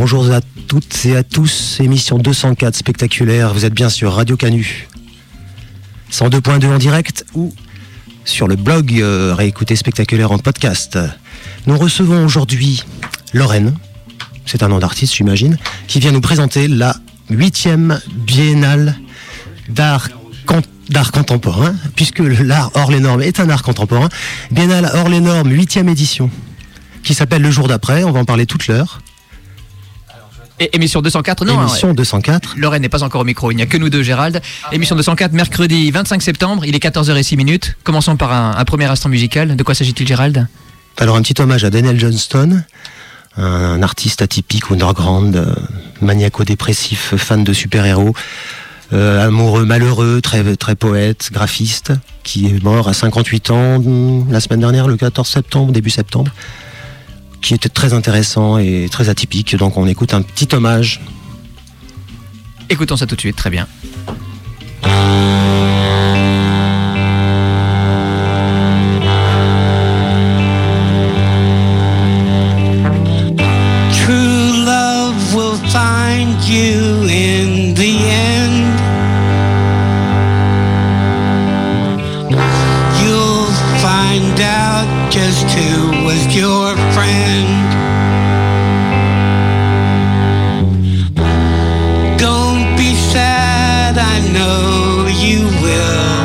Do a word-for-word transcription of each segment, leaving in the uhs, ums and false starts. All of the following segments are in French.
Bonjour à toutes et à tous, émission deux cent quatre spectaculaire, vous êtes bien sur Radio Canu cent deux point deux en direct ou sur le blog euh, Réécouter Spectaculaire en podcast. Nous recevons aujourd'hui Lorraine, c'est un nom d'artiste j'imagine, qui vient nous présenter la huitième biennale d'art, d'art contemporain, puisque l'art hors les normes est un art contemporain. Biennale hors les normes, huitième édition, qui s'appelle Le Jour d'après, on va en parler toute l'heure. Et émission deux cent quatre, non. Émission deux cent quatre. Lorraine n'est pas encore au micro, il n'y a que nous deux, Gérald. Émission deux cent quatre, mercredi vingt-cinq septembre, il est quatorze heures six minutes. Commençons par un, un premier instant musical. De quoi s'agit-il, Gérald ? Alors, un petit hommage à Daniel Johnston, un artiste atypique, underground, euh, maniaco-dépressif, fan de super-héros, euh, amoureux, malheureux, très, très poète, graphiste, qui est mort à cinquante-huit ans la semaine dernière, le quatorze septembre, début septembre, qui était très intéressant et très atypique. Donc on écoute un petit hommage. Écoutons ça tout de suite, très bien. True love will find you in the end. You'll find out just who was your friend. Don't be sad, I know you will.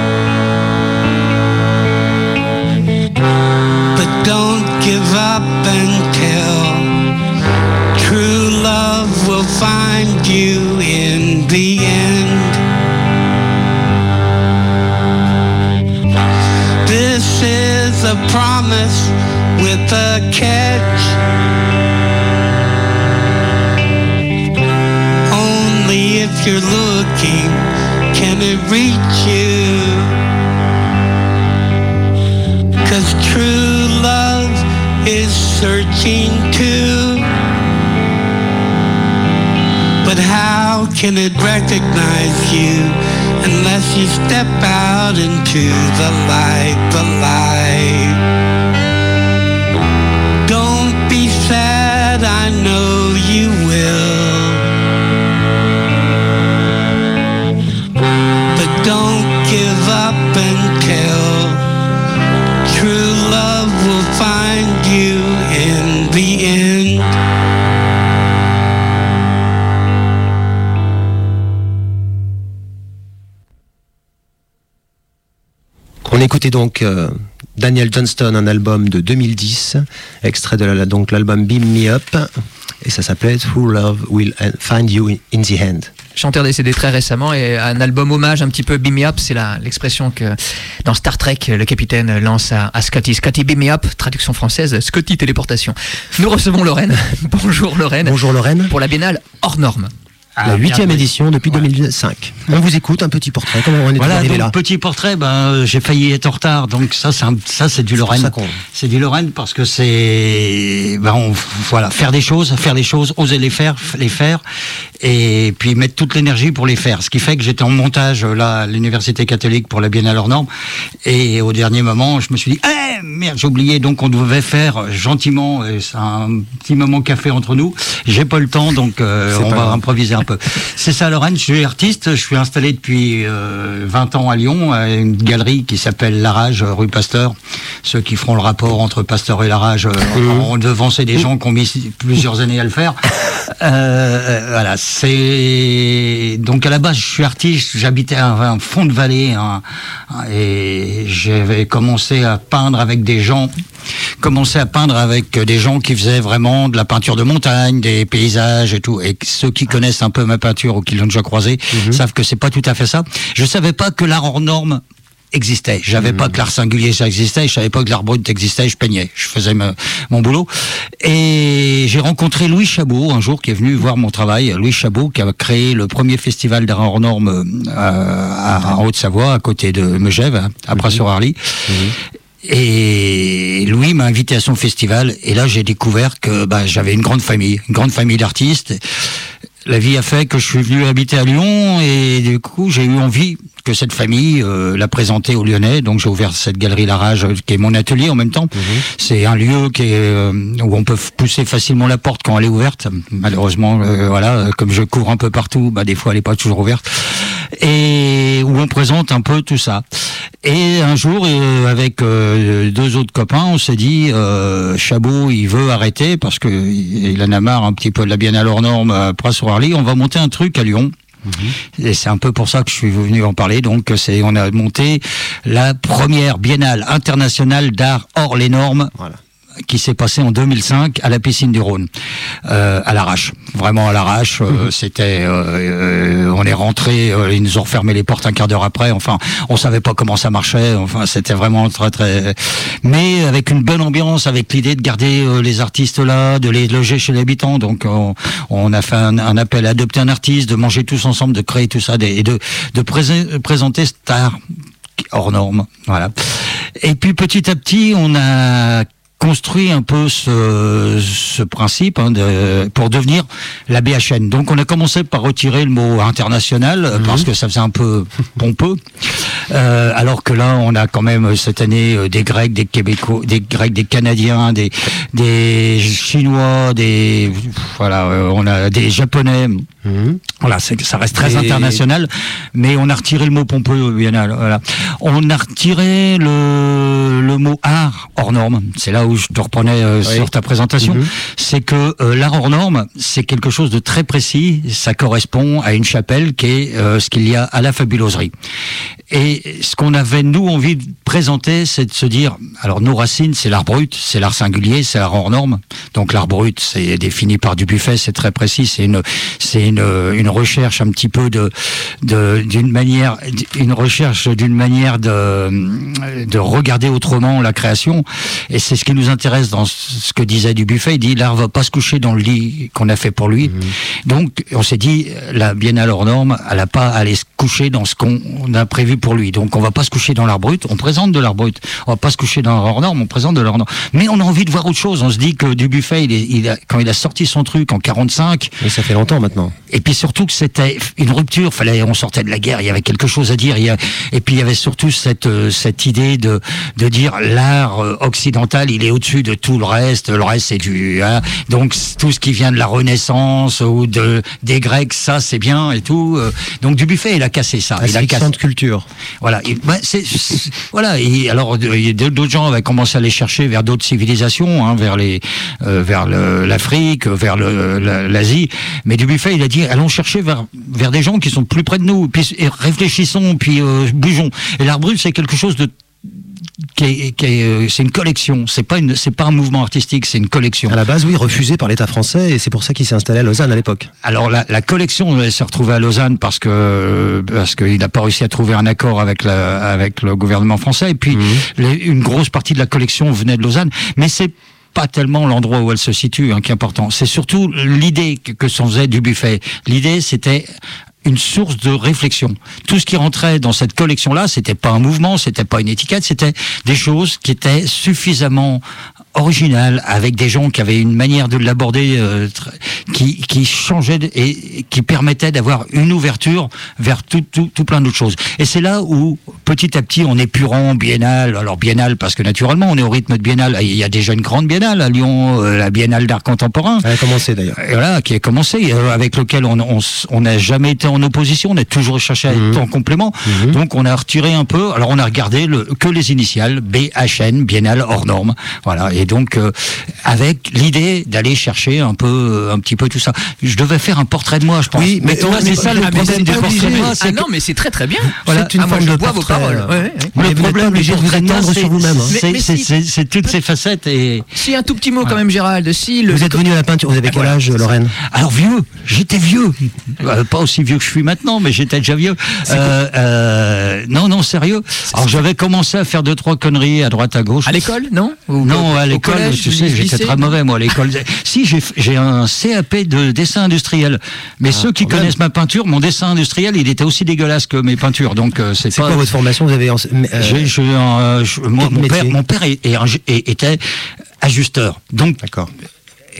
But don't give up until true love will find you in the end. This is a promise with a catch. Only if you're looking can it reach you. 'Cause true love is searching too. But how can it recognize you unless you step out into the light, the light? Don't be sad, I know you will. But don't give up until true love will find you in the end. On écoutait donc euh, Daniel Johnston, un album de deux mille dix, extrait de la, donc l'album Beam Me Up, et ça s'appelait True Love Will Find You in the End. Chanteur décédé très récemment, et un album hommage un petit peu Beam Me Up, c'est la, l'expression que dans Star Trek le capitaine lance à, à Scotty. Scotty Beam Me Up, traduction française, Scotty téléportation. Nous recevons Lorraine. Bonjour Lorraine. Bonjour Lorraine. Pour la biennale hors norme. La huitième ah, édition depuis voilà. deux mille cinq. On vous écoute, un petit portrait. Comment on est voilà, arrivé donc, là ? Petit portrait, ben, j'ai failli être en retard. Donc ça, c'est, un, ça, c'est du Lorraine. C'est, c'est du Lorraine parce que c'est, ben, on, voilà, faire des choses, faire des choses, oser les faire, les faire, et puis mettre toute l'énergie pour les faire. Ce qui fait que j'étais en montage là à l'Université catholique pour la Biennale hors norme, et au dernier moment, je me suis dit, eh merde, j'ai oublié. Donc on devait faire gentiment, et c'est un petit moment café entre nous. J'ai pas le temps, donc euh, on va grave. improviser un peu. C'est ça. À Lorraine, je suis artiste, je suis installé depuis euh, vingt ans à Lyon, à une galerie qui s'appelle La Rage, rue Pasteur. Ceux qui feront le rapport entre Pasteur et La Rage, euh, ont devancé des gens qui ont mis plusieurs années à le faire. Euh, voilà, c'est... Donc à la base, je suis artiste, j'habitais à un fond de vallée, hein, et j'avais commencé à peindre avec des gens, commencé à peindre avec des gens qui faisaient vraiment de la peinture de montagne, des paysages et tout. Et ceux qui connaissent un peu ma peinture ou qui l'ont déjà croisé, mmh. savent que c'est pas tout à fait ça. Je savais pas que l'art hors norme existait. Je savais mmh. pas que l'art singulier ça existait. Je savais pas que l'art brut existait. Je peignais. Je faisais me, mon boulot. Et j'ai rencontré Louis Chabot un jour, qui est venu voir mon travail. Louis Chabot, qui a créé le premier festival d'art hors norme euh, à, en Haute-Savoie, à côté de Megève, à Bras-sur-Arly. Mmh. Et Louis m'a invité à son festival, et là j'ai découvert que bah, j'avais une grande famille, une grande famille d'artistes. la vie a fait que je suis venu habiter à Lyon et du coup j'ai eu envie que cette famille euh, l'a présentée aux Lyonnais. Donc j'ai ouvert cette galerie La Rage qui est mon atelier en même temps. Mmh. C'est un lieu qui est, euh, où on peut pousser facilement la porte quand elle est ouverte. Malheureusement, euh, voilà, comme je cours un peu partout, bah des fois elle est pas toujours ouverte. Et où on présente un peu tout ça. Et un jour, euh, avec euh, deux autres copains, on s'est dit euh, Chabot, il veut arrêter parce que il en a marre un petit peu de la Biennale hors norme à Pras-sur-Arly. On va monter un truc à Lyon. Mmh. Et c'est un peu pour ça que je suis venu en parler. Donc, c'est, on a monté la première Biennale internationale d'art hors les normes. Voilà. Qui s'est passé en deux mille cinq à la piscine du Rhône, euh, à l'arrache, vraiment à l'arrache. Euh, mmh. C'était, euh, euh, on est rentré, euh, ils nous ont refermé les portes un quart d'heure après. Enfin, on savait pas comment ça marchait. Enfin, c'était vraiment très très, mais avec une bonne ambiance, avec l'idée de garder euh, les artistes là, de les loger chez les habitants. Donc, on, on a fait un, un appel à adopter un artiste, de manger tous ensemble, de créer tout ça, et de de pré- présenter Star hors norme. Voilà. Et puis petit à petit, on a construit un peu ce, ce principe hein, de, pour devenir la B H N. Donc on a commencé par retirer le mot international mmh. parce que ça faisait un peu pompeux. Euh, alors que là, on a quand même cette année euh, des Grecs, des Québécois, des Grecs, des Canadiens, des des Chinois, des voilà, euh, on a des Japonais. Mmh. Voilà, c'est, ça reste très Et... international, mais on a retiré le mot pompeux. Biennale, voilà. On a retiré le le mot art hors norme. C'est là où je te reprenais euh, oui. sur ta présentation. Mmh. C'est que euh, l'art hors norme, c'est quelque chose de très précis. Ça correspond à une chapelle qui est euh, ce qu'il y a à la fabuloserie. Et ce qu'on avait, nous, envie de présenter, c'est de se dire, alors nos racines, c'est l'art brut, c'est l'art singulier, c'est l'art hors norme. Donc l'art brut, c'est défini par Dubuffet, c'est très précis, c'est une, c'est une, une recherche un petit peu de, de, d'une manière, une recherche d'une manière de, de regarder autrement la création. Et c'est ce qui nous intéresse dans ce que disait Dubuffet. Il dit, l'art va pas se coucher dans le lit qu'on a fait pour lui. Mmh. Donc, on s'est dit, la Biennale hors norme, elle a pas à aller se coucher dans ce qu'on a prévu pour lui. Donc on va pas se coucher dans l'art brut, on présente de l'art brut. On va pas se coucher dans l'art norme, on présente de l'art norme. Mais on a envie de voir autre chose. On se dit que Dubuffet, il est, il a, quand il a sorti son truc en quarante-cinq. Mais ça fait longtemps maintenant. Et puis surtout que c'était une rupture. Fallait, on sortait de la guerre, il y avait quelque chose à dire. Il y a, et puis il y avait surtout cette cette idée de de dire l'art occidental, il est au-dessus de tout le reste. Le reste c'est du hein, donc tout ce qui vient de la Renaissance ou de des Grecs, ça c'est bien et tout. Donc Dubuffet, il a cassé ça. Ah, il a cassé de culture. Voilà, et, bah, c'est, c'est, voilà. Et alors, d'autres gens avaient commencé à aller chercher vers d'autres civilisations, hein, vers les, euh, vers le, l'Afrique, vers le, la, l'Asie. Mais Dubuffet, il a dit, allons chercher vers, vers des gens qui sont plus près de nous, puis et réfléchissons, puis euh, bougeons. Et l'art brut, c'est quelque chose de Qui est, qui est, c'est une collection, c'est pas une, c'est pas un mouvement artistique, c'est une collection. À la base, oui, refusé par l'État français, et c'est pour ça qu'il s'est installé à Lausanne à l'époque. Alors la, la collection, elle s'est retrouvée à Lausanne parce que parce qu'il n'a pas réussi à trouver un accord avec la, avec le gouvernement français, et puis mmh. les, une grosse partie de la collection venait de Lausanne, mais c'est pas tellement l'endroit où elle se situe hein, qui est important. C'est surtout l'idée que, que s'en faisait Dubuffet. L'idée, c'était une source de réflexion. Tout ce qui rentrait dans cette collection-là, c'était pas un mouvement, c'était pas une étiquette, c'était des choses qui étaient suffisamment originales, avec des gens qui avaient une manière de l'aborder euh, qui, qui changeait et qui permettait d'avoir une ouverture vers tout, tout, tout plein d'autres choses. Et c'est là où, petit à petit, en épurant biennale, alors biennale parce que naturellement, on est au rythme de biennale, il y a déjà une grande biennale à Lyon, euh, la biennale d'art contemporain. Elle a commencé d'ailleurs. Et voilà, qui a commencé, euh, avec lequel on on on n'a jamais été en opposition, on a toujours cherché à être mmh. en complément. Mmh. Donc on a retiré un peu, alors on a regardé le, que les initiales, B H N, biennale hors norme. Voilà, et donc euh, avec l'idée d'aller chercher un peu, un petit peu tout ça. Je devais faire un portrait de moi, je pense. Oui, mais, mais toi, c'est ça le problème du portrait de moi. Ah non, mais c'est très très bien. Voilà, c'est une ah, forme moi, je de bois vos paroles. Ouais, ouais. Le mais problème, vous êtes vous étendre sur vous-même. Hein. C'est, c'est, c'est, c'est toutes ces facettes et. Si un tout petit mot voilà. quand même, Gérald. Si le... Vous êtes venu à la peinture. Vous avez quel voilà. âge, Lorraine? Alors vieux, j'étais vieux. euh, pas aussi vieux que je suis maintenant, mais j'étais déjà vieux. Euh, euh, non, non, sérieux. C'est Alors j'avais commencé à faire deux trois conneries à droite à gauche. À l'école, non? Ou non, à l'école, collège, tu sais, j'étais très mauvais moi à l'école. Si j'ai j'ai un C A P de dessin industriel, mais ah, ceux qui problème. connaissent ma peinture, mon dessin industriel, il était aussi dégueulasse que mes peintures. Donc euh, c'est, c'est pas. Quoi votre formation? Vous avez euh, j'ai, j'ai un, je, moi, mon père, mon père est, est, est, était ajusteur. Donc d'accord.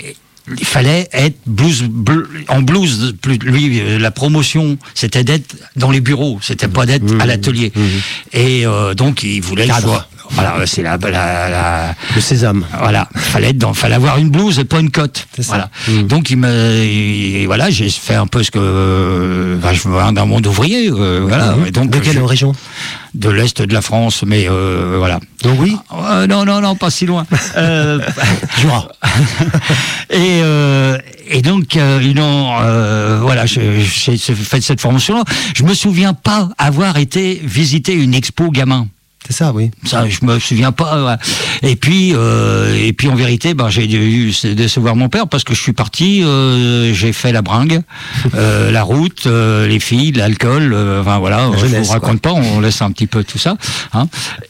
il fallait être blues, bleu, en blues. Plus, lui, la promotion, c'était d'être dans les bureaux, c'était pas d'être mmh, à l'atelier. Mmh. Et euh, donc, il voulait le choix. Voilà, c'est la, la, la le sésame. Voilà, fallait être dans, fallait avoir une blouse et pas une cotte. Voilà. Mmh. Donc il me, voilà, j'ai fait un peu ce que, euh, enfin, je viens d'un monde ouvrier. Euh, voilà. Mmh. Et donc, de quelle je, région? De l'est de la France, mais euh, voilà. Donc oui. Euh, non, non, non, pas si loin. euh, Jura. et euh, et donc euh, ils ont, euh, voilà, j'ai fait cette formation-là. Je me souviens pas avoir été visiter une expo gamin. C'est ça, oui. Ça, je me souviens pas. Et puis, euh, et puis en vérité, ben, j'ai dû décevoir mon père parce que je suis parti, euh, j'ai fait la bringue, euh, la route, euh, les filles, l'alcool, euh, enfin voilà. La je jeunesse, vous raconte quoi. Pas, on laisse un petit peu tout ça. Hein.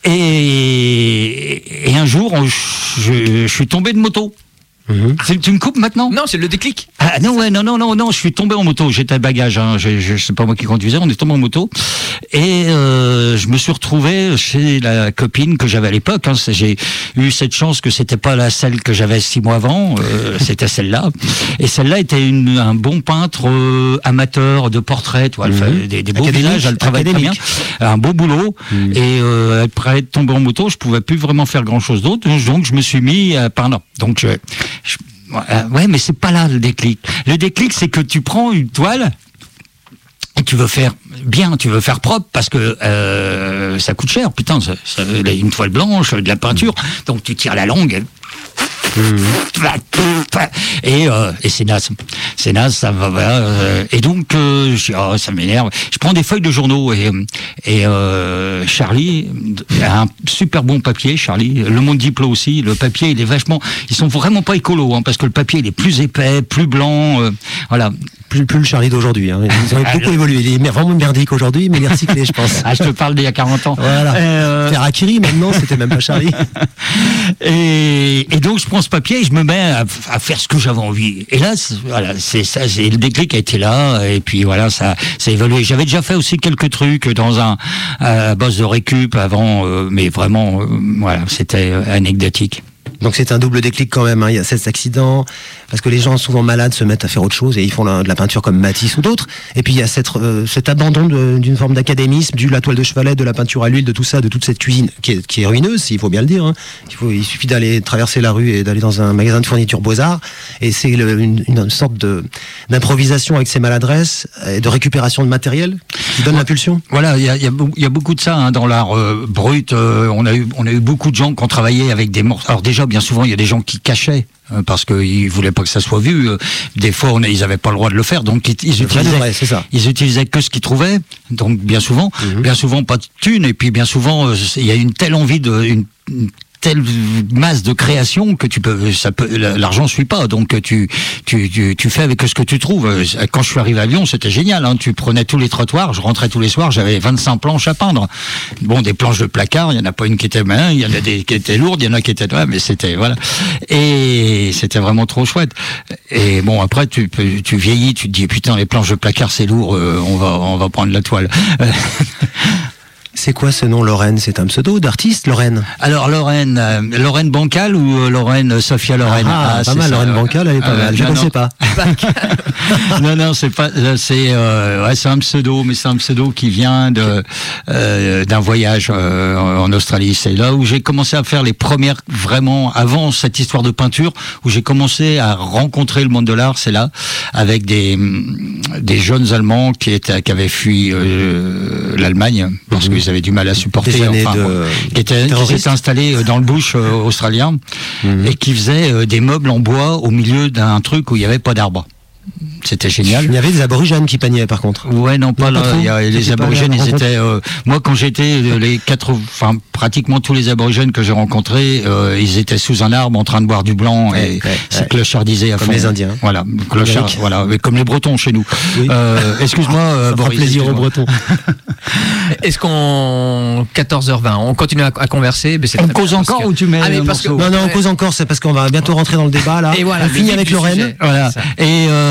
Et, et un jour, on, je, je suis tombé de moto. Mmh. Tu me coupes maintenant? Non, c'est le déclic. Ah non, ouais, non, non, non, non, je suis tombé en moto. J'étais à bagage, hein. je, je, c'est pas moi qui conduisais. On est tombé en moto et euh, je me suis retrouvé chez la copine que j'avais à l'époque. Hein. J'ai eu cette chance que c'était pas la celle que j'avais six mois avant, euh, c'était celle-là. Et celle-là était une, un bon peintre euh, amateur de portraits, tu vois, mmh. elle fait des, des beaux visages, elle travaille très bien, un beau boulot. Mmh. Et euh, après être tombé en moto, je pouvais plus vraiment faire grand-chose d'autre. Donc je me suis mis à peindre. Donc je, Je, ouais, mais c'est pas là le déclic. Le déclic, c'est que tu prends une toile et tu veux faire bien, tu veux faire propre parce que euh, ça coûte cher. Putain, ça, ça, une toile blanche, de la peinture, donc tu tires la longue. Et... Et, euh, et c'est naze, c'est naze, ça va. Euh, et donc, euh, je, oh, ça m'énerve. Je prends des feuilles de journaux et, et euh, Charlie a un super bon papier. Charlie, Le Monde Diplo aussi. Le papier, il est vachement. Ils sont vraiment pas écolos, hein, parce que le papier, il est plus épais, plus blanc. Euh, voilà. Plus, plus le Charlie d'aujourd'hui. Hein. Ils ont beaucoup évolué. Il est vraiment merdique aujourd'hui, mais il est recyclé, je pense. Ah, je te parle d'il y a quarante ans. Voilà. Euh... Ferrakiri, maintenant, c'était même pas Charlie. et, et donc, je prends ce papier et je me mets à, à faire ce que j'avais envie. Et là, voilà, c'est ça, c'est le déclic a été là. Et puis voilà, ça, ça a évolué. J'avais déjà fait aussi quelques trucs dans un euh, boss de récup avant, euh, mais vraiment, euh, voilà, c'était anecdotique. Donc c'est un double déclic quand même, hein. Il y a cet accident, parce que les gens souvent malades se mettent à faire autre chose et ils font la, de la peinture comme Matisse ou d'autres. Et puis il y a cette, euh, cet abandon de, d'une forme d'académisme, du la toile de chevalet, de la peinture à l'huile, de tout ça, de toute cette cuisine qui est, qui est ruineuse, il faut bien le dire. Hein. Il, faut, il suffit d'aller traverser la rue et d'aller dans un magasin de fourniture Beaux-Arts et c'est le, une, une sorte de, d'improvisation avec ses maladresses et de récupération de matériel qui donne ouais. l'impulsion. Voilà, il y a, y, a, y a beaucoup de ça hein, dans l'art euh, brut. Euh, on a eu, on a eu beaucoup de gens qui ont travaillé avec des morceaux. Alors déjà, bien souvent, il y a des gens qui cachaient euh, parce qu'ils voulaient pas que ça soit vu. Euh, des fois, on, ils avaient pas le droit de le faire, donc ils, ils utilisaient, vrai, c'est ça. ils utilisaient que ce qu'ils trouvaient. Donc bien souvent, mm-hmm. bien souvent pas de thunes, et puis bien souvent, euh, il y a une telle envie de une, une telle masse de création que tu peux, ça peut, l'argent suit pas, donc tu, tu, tu, tu fais avec ce que tu trouves. Quand je suis arrivé à Lyon, c'était génial, hein. Tu prenais tous les trottoirs, je rentrais tous les soirs, j'avais vingt-cinq planches à peindre. Bon, des planches de placard, il y en a pas une qui était main, il y en a des qui étaient lourdes, il y en a qui étaient, ouais, mais c'était, voilà. Et c'était vraiment trop chouette. Et bon, après, tu, tu vieillis, tu te dis, putain, les planches de placard, c'est lourd, euh, on va, on va prendre la toile. C'est quoi ce nom, Lorraine? C'est un pseudo d'artiste, Lorraine? Alors, Lorraine, euh, Lorraine Bancal ou euh, Lorraine Sophia Lorraine? Ah, ah pas mal, ça, Lorraine Bancal, elle est pas euh, mal, je ne sais pas. non, non, c'est pas, c'est, euh, ouais, c'est un pseudo, mais c'est un pseudo qui vient de, euh, d'un voyage euh, en Australie. C'est là où j'ai commencé à faire les premières, vraiment, avant cette histoire de peinture, où j'ai commencé à rencontrer le monde de l'art, c'est là, avec des, des jeunes Allemands qui étaient, qui avaient fui euh, l'Allemagne, parce mmh. qu'ils avaient du mal à supporter, enfin, de... qui étaient, qui s'étaient installés dans le bush euh, australien mmh. et qui faisaient euh, des meubles en bois au milieu d'un truc où il n'y avait pas d'arbres. C'était génial. Il y avait des aborigènes qui peignaient par contre. Ouais, non, pas non, là. Pas il y a, les aborigènes, ils étaient. Euh, moi, quand j'étais, les quatre, enfin, pratiquement tous les aborigènes que j'ai rencontrés, euh, ils étaient sous un arbre en train de boire du blanc ouais, et ouais, c'est ouais. clochardisé à comme fond. les Indiens. Voilà, clochard, voilà, mais comme les Bretons chez nous. Oui. Euh, excuse-moi, euh, ça Boris, fera plaisir aux Bretons. Est-ce qu'on quatorze heures vingt, on continue à, à converser? Mais c'est on cause encore que... ou tu mets ah, mais parce que... Non, non, on cause encore, c'est parce qu'on va bientôt rentrer dans le débat là. Et voilà, on finit avec Lorraine. Voilà. Et euh,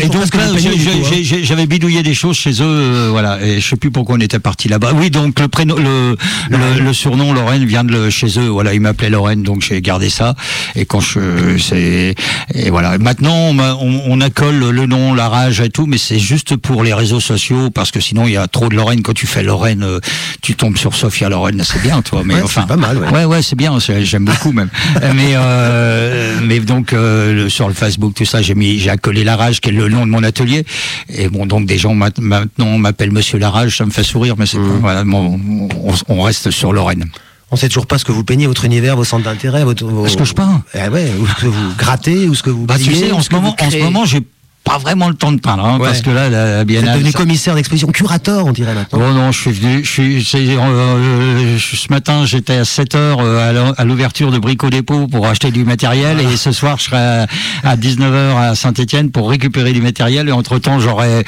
et donc là, j'ai, j'ai, j'ai, j'avais bidouillé des choses chez eux, euh, voilà. Et je sais plus pourquoi on était parti là-bas. Oui, donc le prénom, le, le, le surnom Lorraine vient de le, chez eux. Voilà, ils m'appelaient Lorraine, donc j'ai gardé ça. Et quand je, c'est, et voilà. Maintenant, on, on, on accole le nom, la rage et tout, mais c'est juste pour les réseaux sociaux, parce que sinon il y a trop de Lorraine. Quand tu fais Lorraine, euh, tu tombes sur Sophia Lorraine, c'est bien, toi. Mais ouais, enfin, c'est pas mal. Ouais, ouais, ouais c'est bien. C'est, j'aime beaucoup même. mais, euh, mais donc euh, le, sur le Facebook, tout ça, j'ai mis, j'ai accolé la rage, qui est le nom de mon atelier. Et bon, donc des gens maintenant m'appellent Monsieur Larage, ça me fait sourire, mais c'est mmh. voilà, bon, on, on reste sur Lorraine. On sait toujours pas ce que vous peignez, votre univers, vos centres d'intérêt, votre. Vos... Ce que je peins. Eh ouais, ou ce que vous grattez, ou ce que vous. Bah tu sais, en ce moment, en ce moment, j'ai pas vraiment le temps de peindre, hein, ouais. parce que là, la Biennale. Vous êtes devenu commissaire d'exposition, curateur, on dirait maintenant. Oh non, je suis venu, je suis, c'est, euh, ce matin, j'étais à sept heures euh, à l'ouverture de Brico Dépôt pour acheter du matériel, voilà. Et ce soir, je serai à, à dix-neuf heures à Saint-Étienne pour récupérer du matériel, et entre temps, j'aurais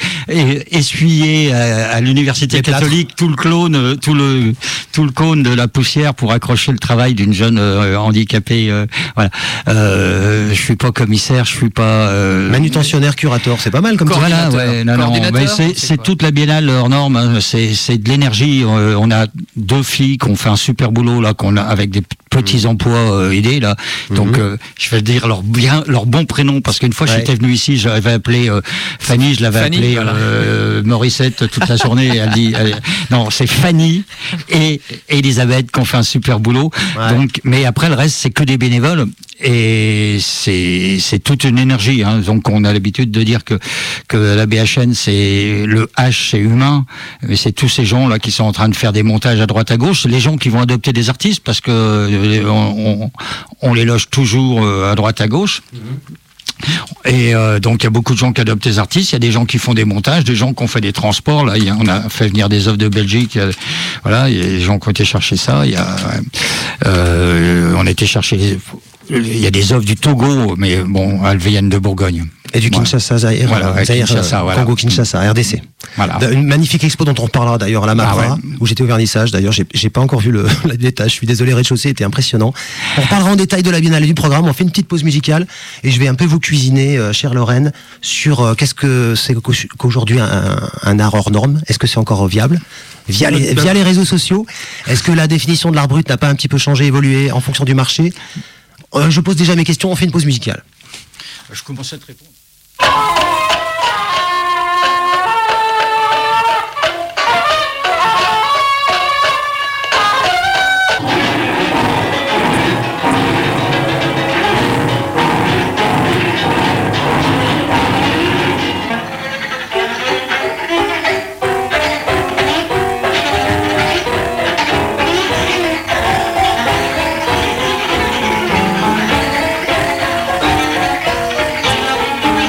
essuyé à, à l'université catholique tout le clone, tout le, tout le cône de la poussière pour accrocher le travail d'une jeune euh, handicapée, euh, voilà. Euh, je suis pas commissaire, je suis pas, euh, manutentionnaire, curateur, c'est pas mal comme ça. Voilà, ouais, non, non, mais c'est, c'est, c'est toute la Biennale hors norme, hein, c'est, c'est de l'énergie. Euh, on a deux filles qui ont fait un super boulot là, qu'on a avec des petits mmh. emplois euh, aidés là. Mmh. Donc, euh, je vais dire leur bien, leur bon prénom, parce qu'une fois ouais. j'étais venu ici, j'avais appelé euh, Fanny, je l'avais Fanny, appelé voilà. euh, Morissette toute la journée. Elle dit, elle, non, c'est Fanny et Elisabeth qui ont fait un super boulot. Ouais. Donc, mais après le reste, c'est que des bénévoles. Et c'est, c'est toute une énergie, hein. Donc on a l'habitude de dire que, que la B H N, c'est le H, c'est humain, mais c'est tous ces gens là qui sont en train de faire des montages à droite à gauche, les gens qui vont adopter des artistes, parce que on, on, on les loge toujours à droite à gauche. Mmh. Et euh, donc il y a beaucoup de gens qui adoptent des artistes, il y a des gens qui font des montages, des gens qui ont fait des transports. Là, il y a, on a fait venir des œuvres de Belgique. A, voilà, il y a des gens qui ont été chercher ça. Il y a, euh, on a été chercher. Il y a des œuvres du Togo, mais bon, elles viennent de Bourgogne. Et du Kinshasa, Zaïre, voilà, Zaïre, Kinshasa, voilà. Congo, Kinshasa, R D C. Voilà. Une magnifique expo dont on reparlera d'ailleurs à la Mara, ah ouais. où j'étais au vernissage. D'ailleurs, j'ai, j'ai pas encore vu le, l'étage. Je suis désolé, le rez-de-chaussée était impressionnant. On reparlera en détail de la Biennale et du programme. On fait une petite pause musicale et je vais un peu vous cuisiner, euh, chère Lorraine, sur euh, qu'est-ce que c'est qu'aujourd'hui un, un art hors norme. Est-ce que c'est encore viable via les, via les réseaux sociaux? Est-ce que la définition de l'art brut n'a pas un petit peu changé, évolué en fonction du marché? euh, Je pose déjà mes questions. On fait une pause musicale. Je commence à te répondre. Thank you.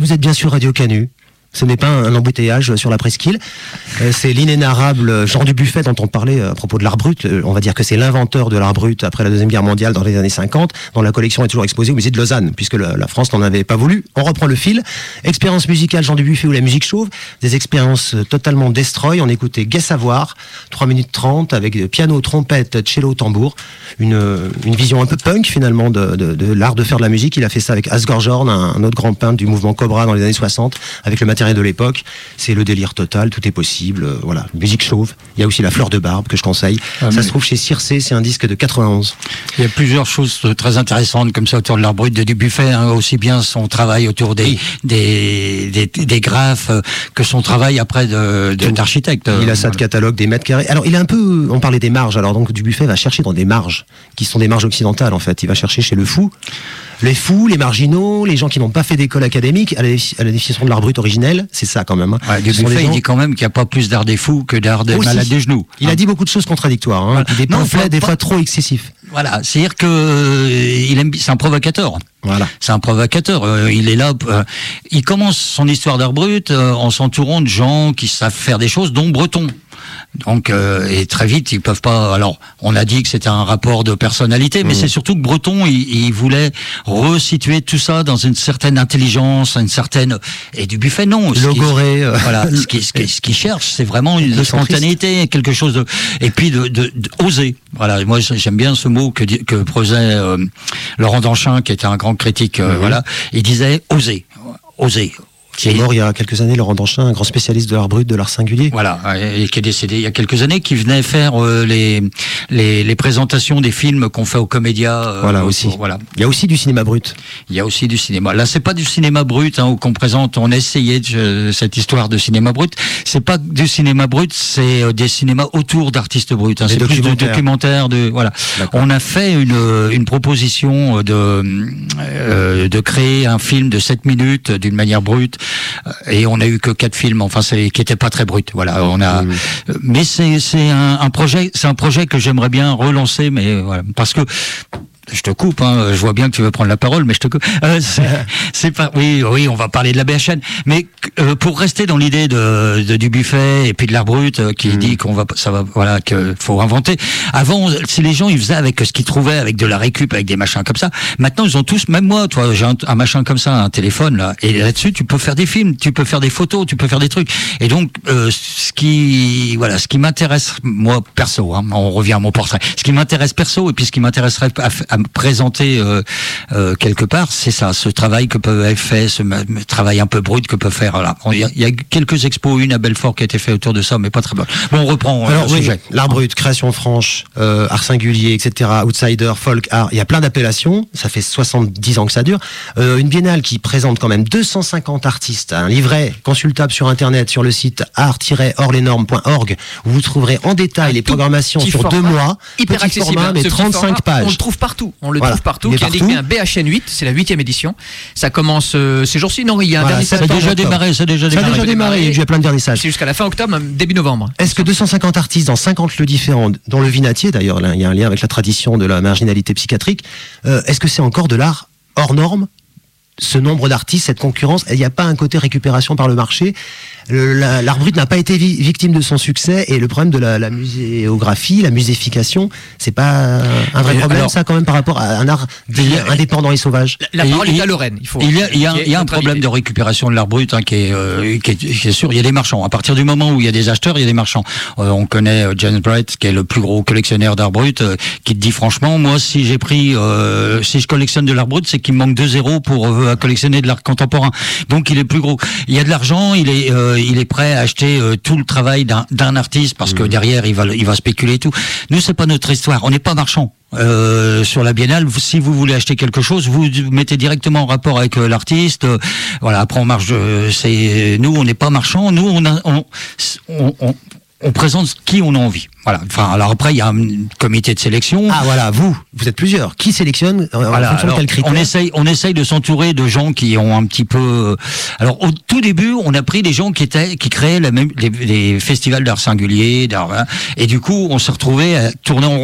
vous êtes bien sûr Radio Canu. Ce n'est pas un embouteillage sur la presqu'île. Euh, c'est l'inénarrable Jean Dubuffet dont on parlait à propos de l'art brut. Euh, on va dire que c'est l'inventeur de l'art brut après la Deuxième Guerre mondiale dans les années cinquante, dont la collection est toujours exposée au musée de Lausanne, puisque le, la France n'en avait pas voulu. On reprend le fil. Expérience musicale Jean Dubuffet ou la musique chauve. Des expériences totalement destroy. On écoutait Gai Savoir, trois minutes trente, avec piano, trompette, cello, tambour. Une, une vision un peu punk finalement de, de, de l'art de faire de la musique. Il a fait ça avec Asghar Jorn, un, un autre grand peintre du mouvement Cobra dans les années soixante, avec le matériel de l'époque. C'est le délire total, tout est possible. Euh, voilà, musique chauve. Il y a aussi la fleur de barbe que je conseille. Ah, ça se trouve chez Circé, c'est un disque de quatre-vingt-onze. Il y a plusieurs choses très intéressantes comme ça autour de l'art brut de Dubuffet, hein, aussi bien son travail autour des oui. des, des, des graphes euh, que son travail après de, de, d'architecte. Il a ça de catalogue, des mètres carrés. Alors il est un peu, on parlait des marges. Alors donc Dubuffet va chercher dans des marges qui sont des marges occidentales en fait. Il va chercher chez le fou. Les fous, les marginaux, les gens qui n'ont pas fait d'école académique, à la, à la définition de l'art brut originel, c'est ça quand même. Hein. Ouais, Dubuffet, gens... il dit quand même qu'il n'y a pas plus d'art des fous que d'art des malades des genoux. Il hein. a dit beaucoup de choses contradictoires, hein, voilà. Des pamphlets des pas... fois trop excessifs. Voilà, c'est-à-dire que euh, il aime, c'est un provocateur. Voilà. C'est un provocateur. Euh, il est là. Euh, il commence son histoire d'art brut euh, en s'entourant de gens qui savent faire des choses, dont Breton. Donc euh, et très vite ils peuvent pas. Alors on a dit que c'était un rapport de personnalité, mais mmh. c'est surtout que Breton il, il voulait resituer tout ça dans une certaine intelligence, une certaine et Dubuffet non. Logoré. Euh... Voilà. ce qui ce qui ce qu'il cherche, c'est vraiment une spontanéité, quelque chose de et puis de, de, de oser. Voilà. Moi j'aime bien ce mot que que posait euh, Laurent Danchin, qui était un grand critique. Euh, mmh. Voilà. Il disait oser, oser. Qui est mort il y a quelques années, Laurent Danchin, un grand spécialiste de l'art brut, de l'art singulier. Voilà, et qui est décédé il y a quelques années, qui venait faire euh, les, les les présentations des films qu'on fait au Comédia. Euh, voilà aussi. Pour, voilà. Il y a aussi du cinéma brut. Il y a aussi du cinéma. Là, c'est pas du cinéma brut hein, qu'on présente. On a essayé de, cette histoire de cinéma brut. C'est pas du cinéma brut, c'est euh, des cinémas autour d'artistes bruts. Hein. C'est plus de documentaires. De voilà. On a fait une une proposition de euh, de créer un film de sept minutes d'une manière brute. Et on a eu que quatre films, enfin c'est qui étaient pas très bruts. Voilà, on a. Mmh. Mais c'est c'est un, un projet, c'est un projet que j'aimerais bien relancer, mais voilà, parce que. Je te coupe, hein, je vois bien que tu veux prendre la parole, mais je te coupe. Euh, c'est, c'est pas, oui, oui, on va parler de la B H N, mais euh, pour rester dans l'idée de, de Dubuffet et puis de l'art brut euh, qui mmh. dit qu'on va, ça va, voilà, que faut inventer. Avant, si les gens ils faisaient avec ce qu'ils trouvaient, avec de la récup, avec des machins comme ça. Maintenant, ils ont tous, même moi, toi, j'ai un, un machin comme ça, un téléphone là, et là-dessus, tu peux faire des films, tu peux faire des photos, tu peux faire des trucs. Et donc, euh, ce qui, voilà, ce qui m'intéresse, moi perso, hein, on revient à mon portrait. Ce qui m'intéresse perso et puis ce qui m'intéresserait à, à présenter euh, euh, quelque part, c'est ça, ce travail que peut être fait, ce ma- travail un peu brut que peut faire. Voilà. Il y, a, il y a quelques expos, une à Belfort qui a été fait autour de ça, mais pas très bonne. Bon, on reprend Alors, le oui, sujet. L'art brut, création franche, euh, art singulier, et cetera. Outsider, folk, art. Il y a plein d'appellations. Ça fait soixante-dix ans que ça dure. Euh, une biennale qui présente quand même deux cent cinquante artistes. Un livret consultable sur Internet, sur le site art tiret hors les normes point org, où vous trouverez en détail les programmations sur format, deux mois. Hyper accessible. Format, mais trente-cinq format, pages. On le trouve partout. On le voilà. trouve partout. Il Qui indique bien B H N huit, c'est la huitième édition. Ça commence euh, ces jours-ci. Non, il y a un voilà, dernier ça a déjà démarré. Ça a déjà démarré. Ça a déjà démarré. Il y a eu plein de vernissages. C'est jusqu'à la fin octobre, début novembre. Est-ce que deux cent cinquante artistes dans cinquante lieux différents, dont le Vinatier d'ailleurs, là, il y a un lien avec la tradition de la marginalité psychiatrique, euh, est-ce que c'est encore de l'art hors norme ? Ce nombre d'artistes, cette concurrence, il n'y a pas un côté récupération par le marché. Le, la, l'art brut n'a pas été vi- victime de son succès, et le problème de la, la muséographie, la muséification, c'est pas un vrai et problème, alors, ça, quand même, par rapport à un art indépendant et sauvage. La, la parole il, est à Lorraine. Il faut. Il y a, il y a, il y a un problème idée. de récupération de l'art brut hein, qui, est, euh, qui, est, qui est sûr. Il y a des marchands. À partir du moment où il y a des acheteurs, il y a des marchands. Euh, on connaît euh, James Bright, qui est le plus gros collectionneur d'art brut, euh, qui te dit franchement, moi, si j'ai pris, euh, si je collectionne de l'art brut, c'est qu'il me manque deux zéros pour euh, collectionner de l'art contemporain. Donc, il est plus gros. Il y a de l'argent. Il est, euh, il est prêt à acheter euh, tout le travail d'un, d'un artiste parce que mmh. derrière, il va, il va spéculer et tout. Nous, c'est pas notre histoire. On n'est pas marchand. Euh, sur la biennale, si vous voulez acheter quelque chose, vous mettez directement en rapport avec euh, l'artiste. Euh, voilà. Après, on marche. Euh, c'est nous, on n'est pas marchand. Nous, on a, on, on, on on présente qui on a envie. Voilà. Enfin, alors après, il y a un comité de sélection. Ah voilà, vous, vous êtes plusieurs. Qui sélectionne en voilà, fonction de quels critères ? On essaye, on essaye de s'entourer de gens qui ont un petit peu. Alors au tout début, on a pris des gens qui étaient, qui créaient la même, les, les festivals d'art singulier, d'art, et du coup, on s'est retrouvés à tourner en rond.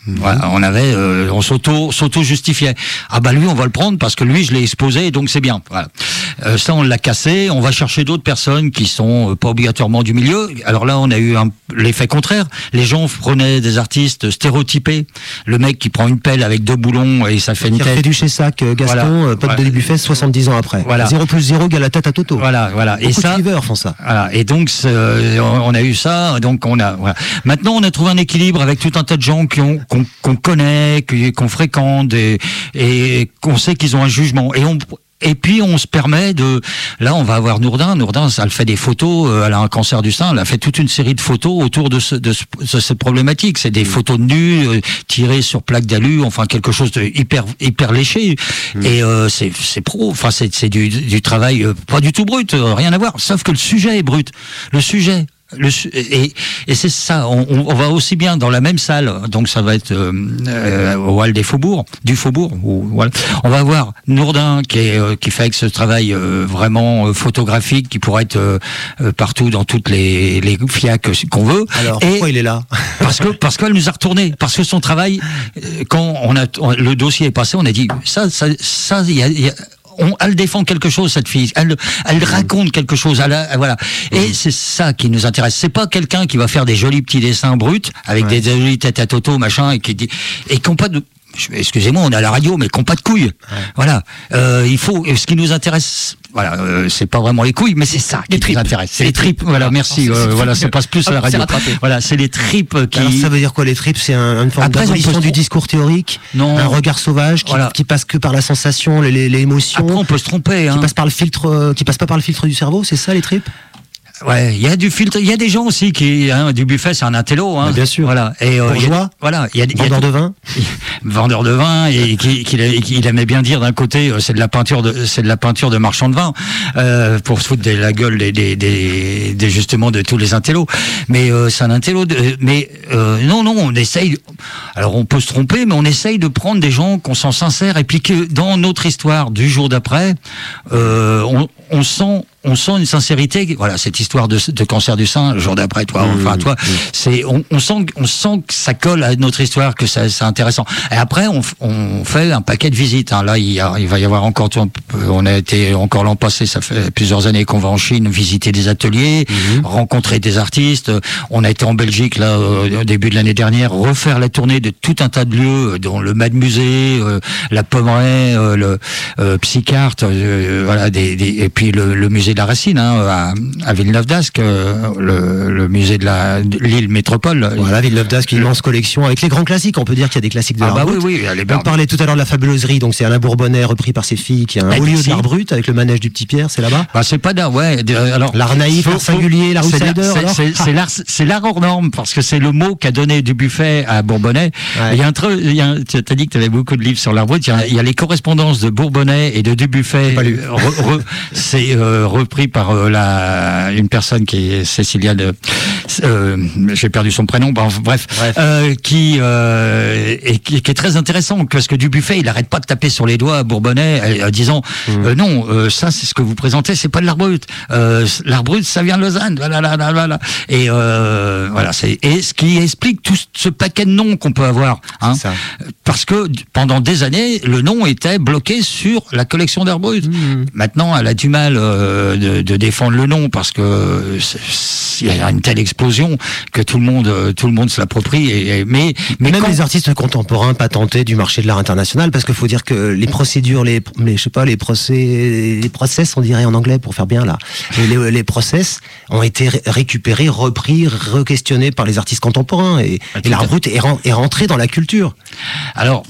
Voilà, on avait, euh, on s'auto, s'auto-justifiait. Ah bah lui, on va le prendre parce que lui, je l'ai exposé, donc c'est bien. Voilà. Euh, ça, on l'a cassé. On va chercher d'autres personnes qui sont euh, pas obligatoirement du milieu. Alors là, on a eu un, l'effet contraire. Les gens prenaient des artistes stéréotypés. Le mec qui prend une pelle avec deux boulons et ça fait une tête. Qui a fait du Chessac, Gaston, voilà. euh, pote voilà. de Dubuffet, soixante-dix ans après. Voilà. zéro plus zéro égale la tête à Toto. Voilà, voilà. Beaucoup et ça, de font ça. Voilà. Et donc, euh, on a eu ça. Donc, on a. Voilà. Maintenant, on a trouvé un équilibre avec tout un tas de gens qui ont, qu'on, qu'on connaît, qu'on fréquente et, et qu'on sait qu'ils ont un jugement. Et on. Et puis on se permet de, là on va avoir Nourdin, Nourdin elle fait des photos, elle a un cancer du sein, elle a fait toute une série de photos autour de, ce, de, ce, de cette problématique. C'est des mmh. photos de nus euh, tirées sur plaque d'alu, enfin quelque chose de hyper hyper léché. Mmh. Et euh, c'est c'est pro, enfin c'est c'est du, du travail euh, pas du tout brut, euh, rien à voir. Sauf que le sujet est brut. Le sujet. Le, et, et c'est ça, on, on va aussi bien dans la même salle, donc ça va être euh, euh, au Hall des Faubourgs, du Faubourg, où, voilà. On va voir Nourdin qui, est, euh, qui fait avec ce travail euh, vraiment euh, photographique, qui pourrait être euh, euh, partout dans toutes les, les F I A C qu'on veut. Alors et pourquoi il est là? Parce que parce qu'elle nous a retourné, parce que son travail, euh, quand on a on, le dossier est passé, on a dit ça, ça, ça, il y a, y a On, elle défend quelque chose, cette fille. Elle, elle raconte quelque chose. Elle a, voilà. Et mmh. c'est ça qui nous intéresse. C'est pas quelqu'un qui va faire des jolis petits dessins bruts avec ouais. des jolies têtes à Toto, machin, et qui dit, et qui n'ont pas de, excusez-moi, on est à la radio, mais qui n'ont pas de couilles. Ouais. Voilà. Euh, il faut, ce qui nous intéresse, voilà, euh, c'est pas vraiment les couilles, mais c'est ça qui les nous intéresse. C'est les tripes. Voilà, merci. Euh, voilà, ça passe plus à la radio. Voilà, c'est les tripes qui. Alors ça veut dire quoi les tripes? C'est un, une forme d'abolition du discours théorique, non. un regard sauvage qui, voilà. qui passe que par la sensation, les, les, les émotions. Après, on peut se tromper. Hein. Qui passe par le filtre, qui passe pas par le filtre du cerveau, c'est ça les tripes? Ouais, il y a du filtre, il y a des gens aussi qui, hein, Dubuffet, c'est un intello, hein. Mais bien sûr. Voilà. Et, euh, bourgeois. Voilà. Il y a, il y a vendeur de vin. Vendeur de vin, et qui, qui, qui, il aimait bien dire d'un côté, c'est de la peinture de, c'est de la peinture de marchand de vin, euh, pour se foutre de la gueule des, des, des, des justement de tous les intellos. Mais, euh, c'est un intello de, mais, euh, non, non, on essaye, alors on peut se tromper, mais on essaye de prendre des gens qu'on sent sincères, et puis que dans notre histoire du jour d'après, euh, on, on sent, on sent une sincérité. Voilà, cette histoire de, de cancer du sein, le jour d'après, toi, mmh, enfin, toi, mmh. c'est, on, on sent, on sent que ça colle à notre histoire, que ça, c'est intéressant. Et après, on, on fait un paquet de visites. Hein. Là, il, y a, il va y avoir encore, on a été encore l'an passé, ça fait plusieurs années qu'on va en Chine visiter des ateliers, mmh. rencontrer des artistes. On a été en Belgique là au début de l'année dernière, refaire la tournée de tout un tas de lieux, dont le Mad Musée, euh, la Pommeraye, euh, le euh, Psychart, euh, voilà, des, des, et puis le, le musée de la Racine, hein, à, à Villeneuve d'Ascq, euh, le, le musée de la de l'île Métropole. Voilà, Villeneuve d'Ascq, une immense collection avec les grands classiques. On peut dire qu'il y a des classiques de ah l'art bah brut. Oui, oui, allez, on parlait tout à l'heure de la fabuloserie, donc c'est Alain Bourbonnais repris par ses filles, qui a un haut lieu de l'art brut avec le manège du Petit Pierre, c'est là-bas. Bah c'est pas d'art, ouais. Alors l'art naïf, l'art singulier, l'art outsider. C'est, c'est, c'est l'art, c'est l'art hors norme, parce que c'est le mot qu'a donné Dubuffet à Bourbonnais. Ouais. Il y a un truc, il y a, tu as dit que tu avais beaucoup de livres sur l'art brut. Il y a, il y a les correspondances de Bourbonnais et de Dubuffet. Pas lu. Re, re, c'est euh, repris par euh, la une personne qui est Cécilia de, euh, j'ai perdu son prénom. Bon, bref, bref. Euh, qui, euh, et qui qui est très intéressant, parce que Dubuffet, il arrête pas de taper sur les doigts à Bourbonnais, en disant mmh. euh, non, euh, ça c'est ce que vous présentez, c'est pas de l'art brut. Euh, l'art brut, ça vient de Lausanne. Voilà, voilà, voilà. Et euh, voilà, c'est et ce qui explique tout ce paquet de noms qu'on peut avoir, hein, parce que pendant des années, le nom était bloqué sur la collection d'art brut. Mmh. Maintenant, elle a du mal euh, de, de défendre le nom, parce que il y a une telle explosion que tout le monde, tout le monde se l'approprie. Et, et, mais, mais même quand... les artistes contemporains patentés du marché de l'art international, parce qu'il faut dire que les procédures, les, les je sais pas, les procès, les process, on dirait en anglais pour faire bien là, les, les process ont été ré- récupérés, repris, re-questionnés par les artistes contemporains, et, et l'art brut est, ren- est rentré dans la culture. Alors.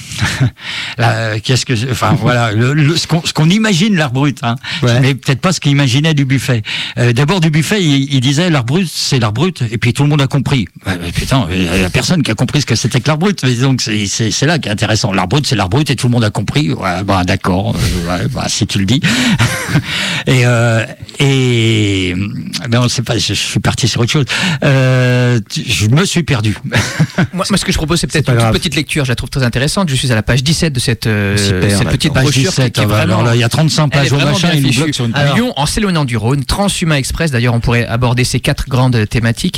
Là, qu'est-ce que, enfin voilà, le, le, ce, qu'on, ce qu'on imagine l'art brut, hein, ouais. mais peut-être pas ce qu'imaginait Dubuffet. Euh, d'abord Dubuffet, il, il disait l'art brut, c'est l'art brut, et puis tout le monde a compris. Euh, putain, il y a personne qui a compris ce que c'était que l'art brut. Mais donc c'est, c'est, c'est là qui est intéressant. L'art brut, c'est l'art brut, et tout le monde a compris. Ouais, bah d'accord, euh, ouais, bah, si tu le dis. et euh, et ben on sait pas, je, je suis parti sur autre chose. Euh, je me suis perdu. moi, moi, ce que je propose, c'est peut-être c'est une toute petite lecture. Je la trouve très intéressante. Je suis à la page dix-sept de cette, euh, Super, cette petite page brochure dix-sept, qui, qui est bah, vraiment, alors là, il y a trente-cinq pages au machin, il nous bloque sur une page. Lyon, en s'éloignant du Rhône, Transhumain Express, d'ailleurs on pourrait aborder ces quatre grandes thématiques.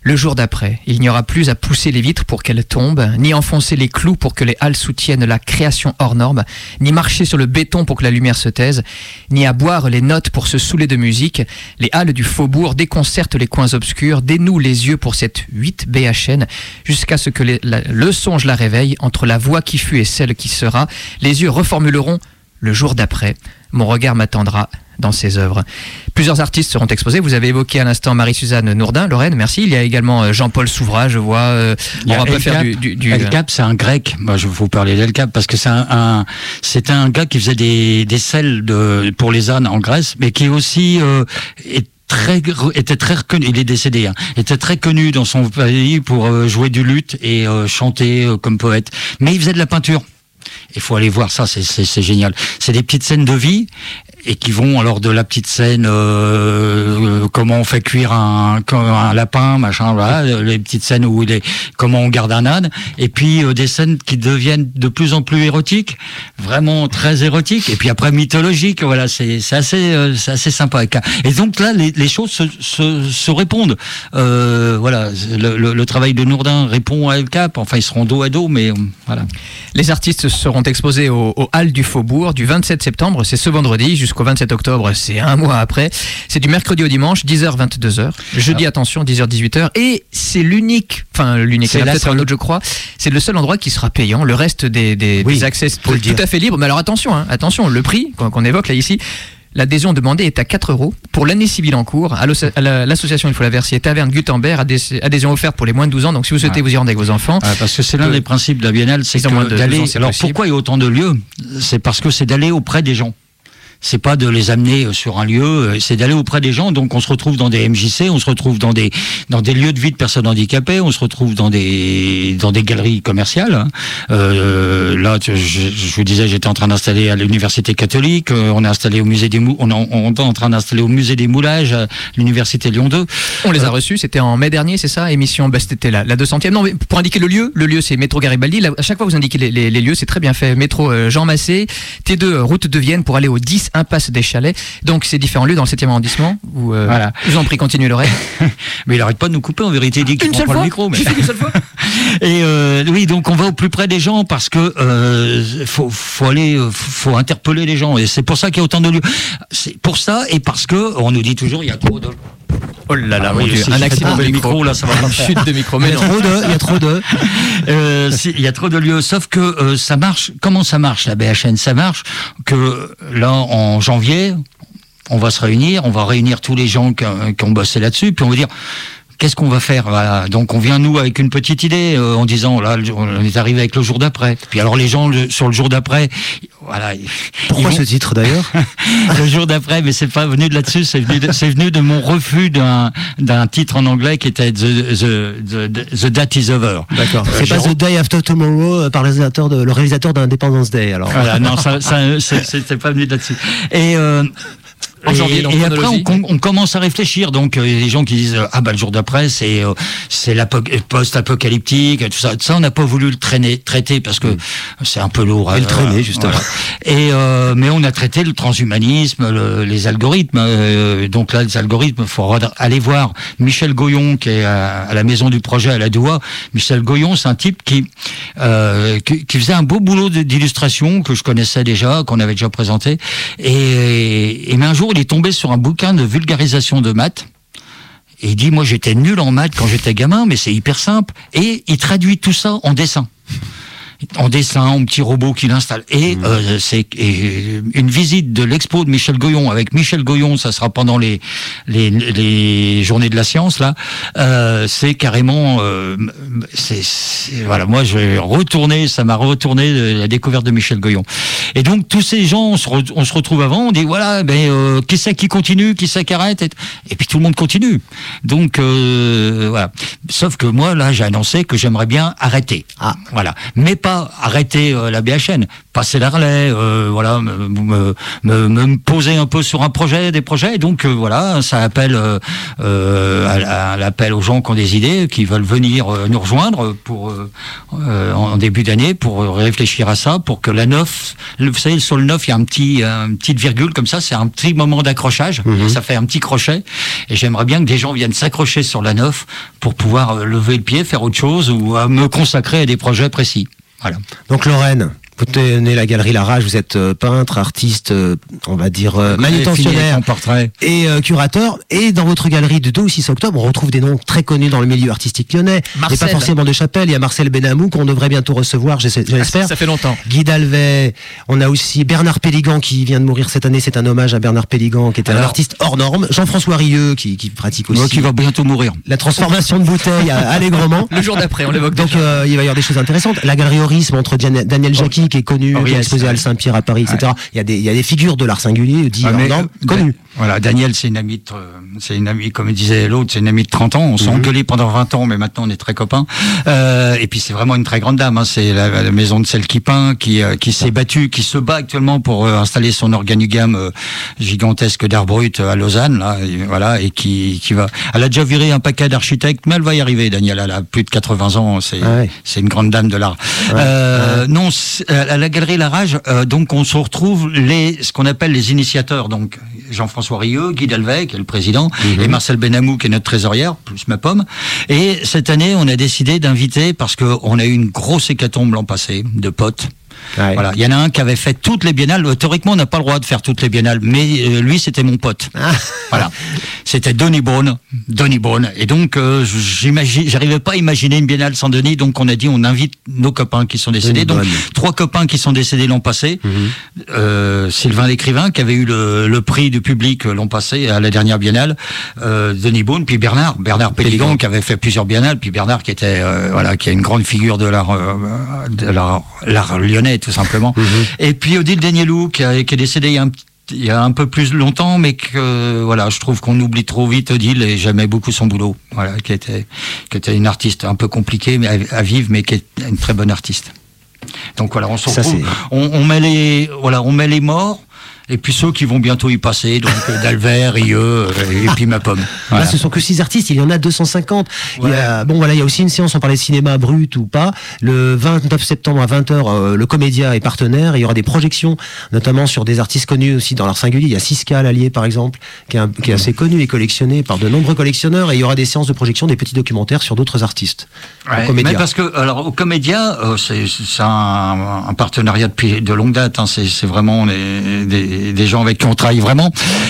Le jour d'après, il n'y aura plus à pousser les vitres pour qu'elles tombent, ni enfoncer les clous pour que les halles soutiennent la création hors norme, ni marcher sur le béton pour que la lumière se taise, ni à boire les notes pour se saouler de musique. Les halles du faubourg déconcertent les coins obscurs, dénouent les yeux pour cette huit B H N, jusqu'à ce que les, la, le songe la réveille, entre la voix qui fut et celle qui sera. Les yeux reformuleront le jour d'après. Mon regard m'attendra dans ses œuvres. Plusieurs artistes seront exposés. Vous avez évoqué à l'instant Marie-Suzanne Nourdin, Lorraine, merci. Il y a également Jean-Paul Souvrat, je vois. Euh, on va pas faire du... du, du El Cap, c'est un grec. Moi, je vais vous parler d'El Cap parce que c'est un, un, c'est un gars qui faisait des, des selles de, pour les ânes en Grèce, mais qui aussi euh, est Très, était très reconnu, il est décédé, hein, était très connu dans son pays pour euh, jouer du luth et euh, chanter euh, comme poète. Mais il faisait de la peinture. Il faut aller voir ça, c'est, c'est, c'est génial. C'est des petites scènes de vie et qui vont alors de la petite scène euh, euh, comment on fait cuire un, un lapin, machin, voilà, les petites scènes où il est comment on garde un âne, et puis euh, des scènes qui deviennent de plus en plus érotiques, vraiment très érotiques, et puis après mythologiques. Voilà, c'est, c'est assez, euh, c'est assez sympa. Et donc là, les, les choses se, se, se répondent. Euh, voilà, le, le, le travail de Nourdin répond à El Cap. Enfin, ils seront dos à dos, mais euh, voilà. Les artistes seront exposés au, au Halles du Faubourg du vingt-sept septembre, c'est ce vendredi, jusqu'au vingt-sept octobre, c'est un mois après. C'est du mercredi au dimanche, dix heures vingt-deux heures. Jeudi, ah. attention, dix heures dix-huit heures. Et c'est l'unique, enfin l'unique, c'est il y a peut-être un autre, je crois, c'est le seul endroit qui sera payant. Le reste des, des, oui, des accès tout dire. à fait libre. Mais alors attention, hein, attention, le prix qu'on, qu'on évoque là ici, l'adhésion demandée est à quatre euros pour l'année civile en cours. À l'association Il faut la Versier Taverne Gutenberg, adhésion offerte pour les moins de douze ans. Donc si vous souhaitez ah. vous y rendre avec vos enfants. Ah, parce que c'est l'un euh, des principes de la Biennale, c'est que d'aller. Ans, c'est alors possible. Pourquoi il y a autant de lieux ? C'est parce que c'est d'aller auprès des gens. C'est pas de les amener sur un lieu, c'est d'aller auprès des gens. Donc on se retrouve dans des M J C, on se retrouve dans des dans des lieux de vie de personnes handicapées, on se retrouve dans des dans des galeries commerciales. Hein. Euh, là, je, je vous disais, j'étais en train d'installer à l'université catholique. On est installé au musée des Mou- on, est, on est en train d'installer au musée des Moulages à l'université Lyon deux. On les a euh, reçus. C'était en mai dernier, c'est ça, émission. Bah, c'était la, la deux centième. Non, mais pour indiquer le lieu, le lieu c'est métro Garibaldi. Là, à chaque fois vous indiquez les, les, les lieux, c'est très bien fait. Métro euh, Jean Massé, T deux route de Vienne pour aller au dix impasse des Chalets. Donc ces différents lieux dans le septième arrondissement où euh, voilà. Je vous en prie, continuez Lorraine. Mais il arrête pas de nous couper en vérité, il dit qu'il prend pas le micro. Mais... une seule fois. Et euh, oui, donc on va au plus près des gens parce que euh, faut, faut aller, faut interpeller les gens et c'est pour ça qu'il y a autant de lieux. C'est pour ça et parce que on nous dit toujours il y a trop de. Oh là là, ah, mon oui, Dieu, si un accident de micro, micro, là, ça va pas faire. Chute de micro, mais il y a non. trop de, il y a trop de. euh, si, il y a trop de lieux, sauf que euh, ça marche. Comment ça marche la B H N ? Ça marche que là en janvier, on va se réunir, on va réunir tous les gens qui, qui ont bossé là-dessus, puis on va dire. Qu'est-ce qu'on va faire ? Voilà. Donc on vient nous avec une petite idée euh, en disant là on est arrivé avec le jour d'après. Puis alors les gens le, sur le jour d'après, voilà. Pourquoi vont... ce titre d'ailleurs ? Le jour d'après, mais c'est pas venu de là-dessus, c'est venu de, c'est venu de mon refus d'un d'un titre en anglais qui était The The The, the Date is Over. D'accord. C'est euh, pas The Day After Tomorrow par le réalisateur de le réalisateur d'Independence Day alors. Voilà, non, ça, ça c'est, c'était pas venu de là-dessus. Et euh, En janvier, donc, et, et après, on, on commence à réfléchir. Donc, il y a des gens qui disent ah bah le jour d'après, c'est euh, c'est la post-apocalyptique, tout ça. Ça, on n'a pas voulu le traîner, traiter parce que mmh. c'est un peu lourd. Et le traîner, justement. Voilà. Et euh, mais on a traité le transhumanisme, le, les algorithmes. Euh, donc là, les algorithmes, faut aller voir Michel Goyon qui est à, à la maison du projet à la Doua. Michel Goyon, c'est un type qui, euh, qui qui faisait un beau boulot d'illustration que je connaissais déjà, qu'on avait déjà présenté. Et, et mais un jour il est tombé sur un bouquin de vulgarisation de maths et il dit moi j'étais nul en maths quand j'étais gamin mais c'est hyper simple et il traduit tout ça en dessin en dessin, en petit robot qu'il installe. Et mmh. euh, c'est et une visite de l'expo de Michel Goyon avec Michel Goyon, ça sera pendant les les, les journées de la science là. Euh, c'est carrément, euh, c'est, c'est voilà, moi je vais retourner, ça m'a retourné la découverte de Michel Goyon. Et donc tous ces gens, on se, re, on se retrouve avant, on dit voilà, ben euh, qui c'est qui continue, qui c'est qui arrête, et, et puis tout le monde continue. Donc euh, voilà. Sauf que moi là, j'ai annoncé que j'aimerais bien arrêter. Ah. Voilà, mais pas pas arrêter euh, la B H N, passer la relais, euh, voilà, me, me, me, me poser un peu sur un projet, des projets. Et donc euh, voilà, ça appelle euh, euh, à, à l'appel aux gens qui ont des idées, qui veulent venir euh, nous rejoindre pour euh, euh, en début d'année pour réfléchir à ça, pour que la neuf, vous savez, sur le neuf, il y a un petit, une petite virgule comme ça, c'est un petit moment d'accrochage, mmh. et ça fait un petit crochet. Et j'aimerais bien que des gens viennent s'accrocher sur la neuf pour pouvoir euh, lever le pied, faire autre chose ou à me consacrer à des projets précis. Voilà. Donc Lorraine, vous tenez la galerie La Rage, vous êtes euh, peintre, artiste, euh, on va dire euh, manutentionnaire et euh, curateur. Et dans votre galerie du deux au six octobre, on retrouve des noms très connus dans le milieu artistique lyonnais. Marcel. Et pas forcément de Chapelle. Il y a Marcel Benamou qu'on devrait bientôt recevoir, j'espère. Ça fait longtemps. Guy Dalvet. On a aussi Bernard Péligan qui vient de mourir cette année. C'est un hommage à Bernard Péligan qui était Alors, un artiste hors norme. Jean-François Rieu qui, qui pratique aussi. Moi qui va bientôt mourir. La transformation de bouteilles allègrement. Le jour d'après, on l'évoque. Donc euh, il va y avoir des choses intéressantes. La galerie Horisme entre Daniel Jacqui qui est connu, oh, qui a exposé à Halle Saint-Pierre à Paris, et cetera. Ouais. Il y a des il y a des figures de l'art singulier dit ah, mais, non, euh, connues. Voilà, Daniel, c'est une amie, de, c'est une amie, comme disait l'autre, c'est une amie de trente ans. On s'est mm-hmm. engueulé pendant vingt ans, mais maintenant on est très copains. Euh, et puis c'est vraiment une très grande dame. Hein. C'est la, la maison de celle qui peint, qui, euh, qui s'est battue, qui se bat actuellement pour euh, installer son organigramme euh, gigantesque d'art brut à Lausanne, là, et, voilà, et qui, qui va. Elle a déjà viré un paquet d'architectes, mais elle va y arriver. Daniel, elle a plus de quatre-vingts ans. C'est, ah ouais. c'est une grande dame de l'art. Ouais. Euh, ouais. Non, à la galerie La Rage, euh, donc on se retrouve les, ce qu'on appelle les initiateurs. Donc Jean-François Rieu, Guy Dalvet, qui est le président, mmh. et Marcel Benamou, qui est notre trésorière, plus ma pomme. Et cette année, on a décidé d'inviter, parce qu'on a eu une grosse hécatombe l'an passé, de potes. Ouais. Voilà, il y en a un qui avait fait toutes les biennales. Théoriquement, on n'a pas le droit de faire toutes les biennales, mais euh, lui, c'était mon pote. Ah. Voilà, c'était Denis Beaune, Denis Beaune. Et donc, euh, j'imagine, j'arrivais pas à imaginer une biennale sans Denis. Donc, on a dit, on invite nos copains qui sont décédés. Denis donc, Beaune. Trois copains qui sont décédés l'an passé. Mm-hmm. Euh, Sylvain l'écrivain qui avait eu le, le prix du public l'an passé à la dernière biennale. Euh, Denis Beaune, puis Bernard, Bernard Péligan qui avait fait plusieurs biennales. Puis Bernard qui était, euh, voilà, qui est une grande figure de l'art, euh, de l'art, l'art lyonnais. Tout simplement. Mmh. Et puis Odile Danielou qui, a, qui est décédée il y a un il y a un peu plus longtemps, mais que voilà, je trouve qu'on oublie trop vite Odile et j'aimais beaucoup son boulot. Voilà, qui était qui était une artiste un peu compliquée mais à, à vivre, mais qui est une très bonne artiste. Donc voilà, on se retrouve, on, on met les voilà, on met les morts. Et puis ceux qui vont bientôt y passer, donc Dalvet, Rieu, et puis ma pomme. Voilà. Là, ce sont que six artistes, il y en a deux cent cinquante. Ouais. Il y a, bon, voilà, il y a aussi une séance, on parlait de cinéma brut ou pas. Le vingt-neuf septembre à vingt heures, euh, le Comédia est partenaire. Et il y aura des projections, notamment sur des artistes connus aussi dans l'art singulier. Il y a Siska l'Allier, par exemple, qui est, un, qui est assez connu et collectionné par de nombreux collectionneurs. Et il y aura des séances de projection, des petits documentaires sur d'autres artistes. Ouais, mais parce que, alors, au Comédia, euh, c'est, c'est un, un partenariat depuis de longue date. Hein, c'est, c'est vraiment des, des des gens avec qui on travaille vraiment.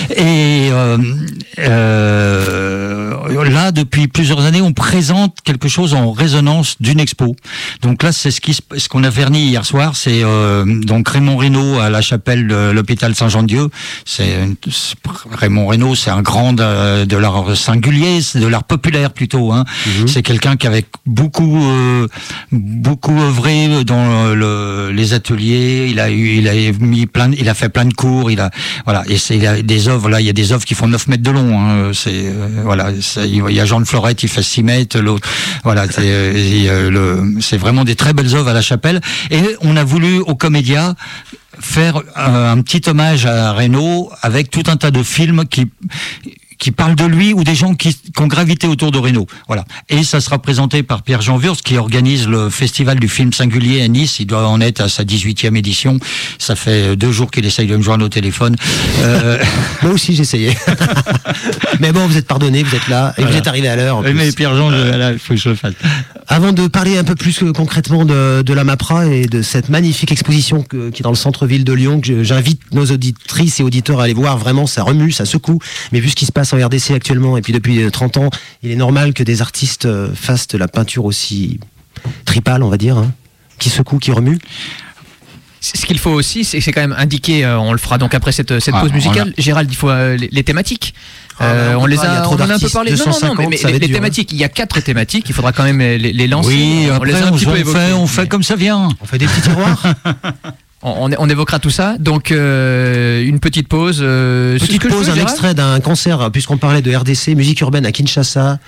Et euh, euh, là, depuis plusieurs années, on présente quelque chose en résonance d'une expo. Donc là, c'est ce qui ce qu'on a verni hier soir. C'est euh, donc Raymond Reynaud à la chapelle de l'hôpital Saint-Jean-de-Dieu. C'est Raymond Reynaud, c'est un grand de, de l'art singulier, c'est de l'art populaire plutôt. Hein. Mmh. C'est quelqu'un qui avait beaucoup euh, beaucoup œuvré dans le, les ateliers. Il a eu, il a mis plein, il a fait plein de cours. Il a, voilà, et c'est, il y a des œuvres, là, il y a des œuvres qui font neuf mètres de long, hein, c'est, euh, voilà, c'est, il y a Jean de Florette, il fait six mètres, l'autre, voilà, c'est, et, euh, le, c'est vraiment des très belles œuvres à la chapelle, et on a voulu, au Comédia, faire euh, un petit hommage à Reynaud, avec tout un tas de films qui, qui parlent de lui ou des gens qui, qui ont gravité autour de Reynaud. Voilà. Et ça sera présenté par Pierre-Jean Wurst qui organise le festival du film singulier à Nice. Il doit en être à sa dix-huitième édition. Ça fait deux jours qu'il essaye de me joindre au téléphone. Euh... Moi aussi, j'essayais. Mais bon, vous êtes pardonné, vous êtes là et voilà. Vous êtes arrivé à l'heure. Oui, mais Pierre-Jean, il faut que je le fasse. Avant de parler un peu plus concrètement de, de la MAPRA et de cette magnifique exposition que, qui est dans le centre-ville de Lyon, que j'invite nos auditrices et auditeurs à aller voir, vraiment, ça remue, ça secoue. Mais vu ce qui se passe en R D C actuellement, et puis depuis trente ans, il est normal que des artistes fassent de la peinture aussi tripale, on va dire, hein, qui secoue, qui remue. Ce qu'il faut aussi, c'est, c'est quand même indiquer, euh, on le fera donc après cette, cette ah, pause musicale, a... Gérald, il faut euh, les, les thématiques. Euh, ah, on, on les a, on en a un peu parlé. Non, non, non, mais, mais les, les thématiques, il y a quatre thématiques, il faudra quand même les, les lancer. Oui, on après, les a un on, petit on peu fait, évoqués. On fait comme ça vient. On fait des petits tiroirs. On, on évoquera tout ça. Donc, euh, une petite pause. Euh, petite pause, un extrait d'un concert, puisqu'on parlait de R D C, musique urbaine à Kinshasa.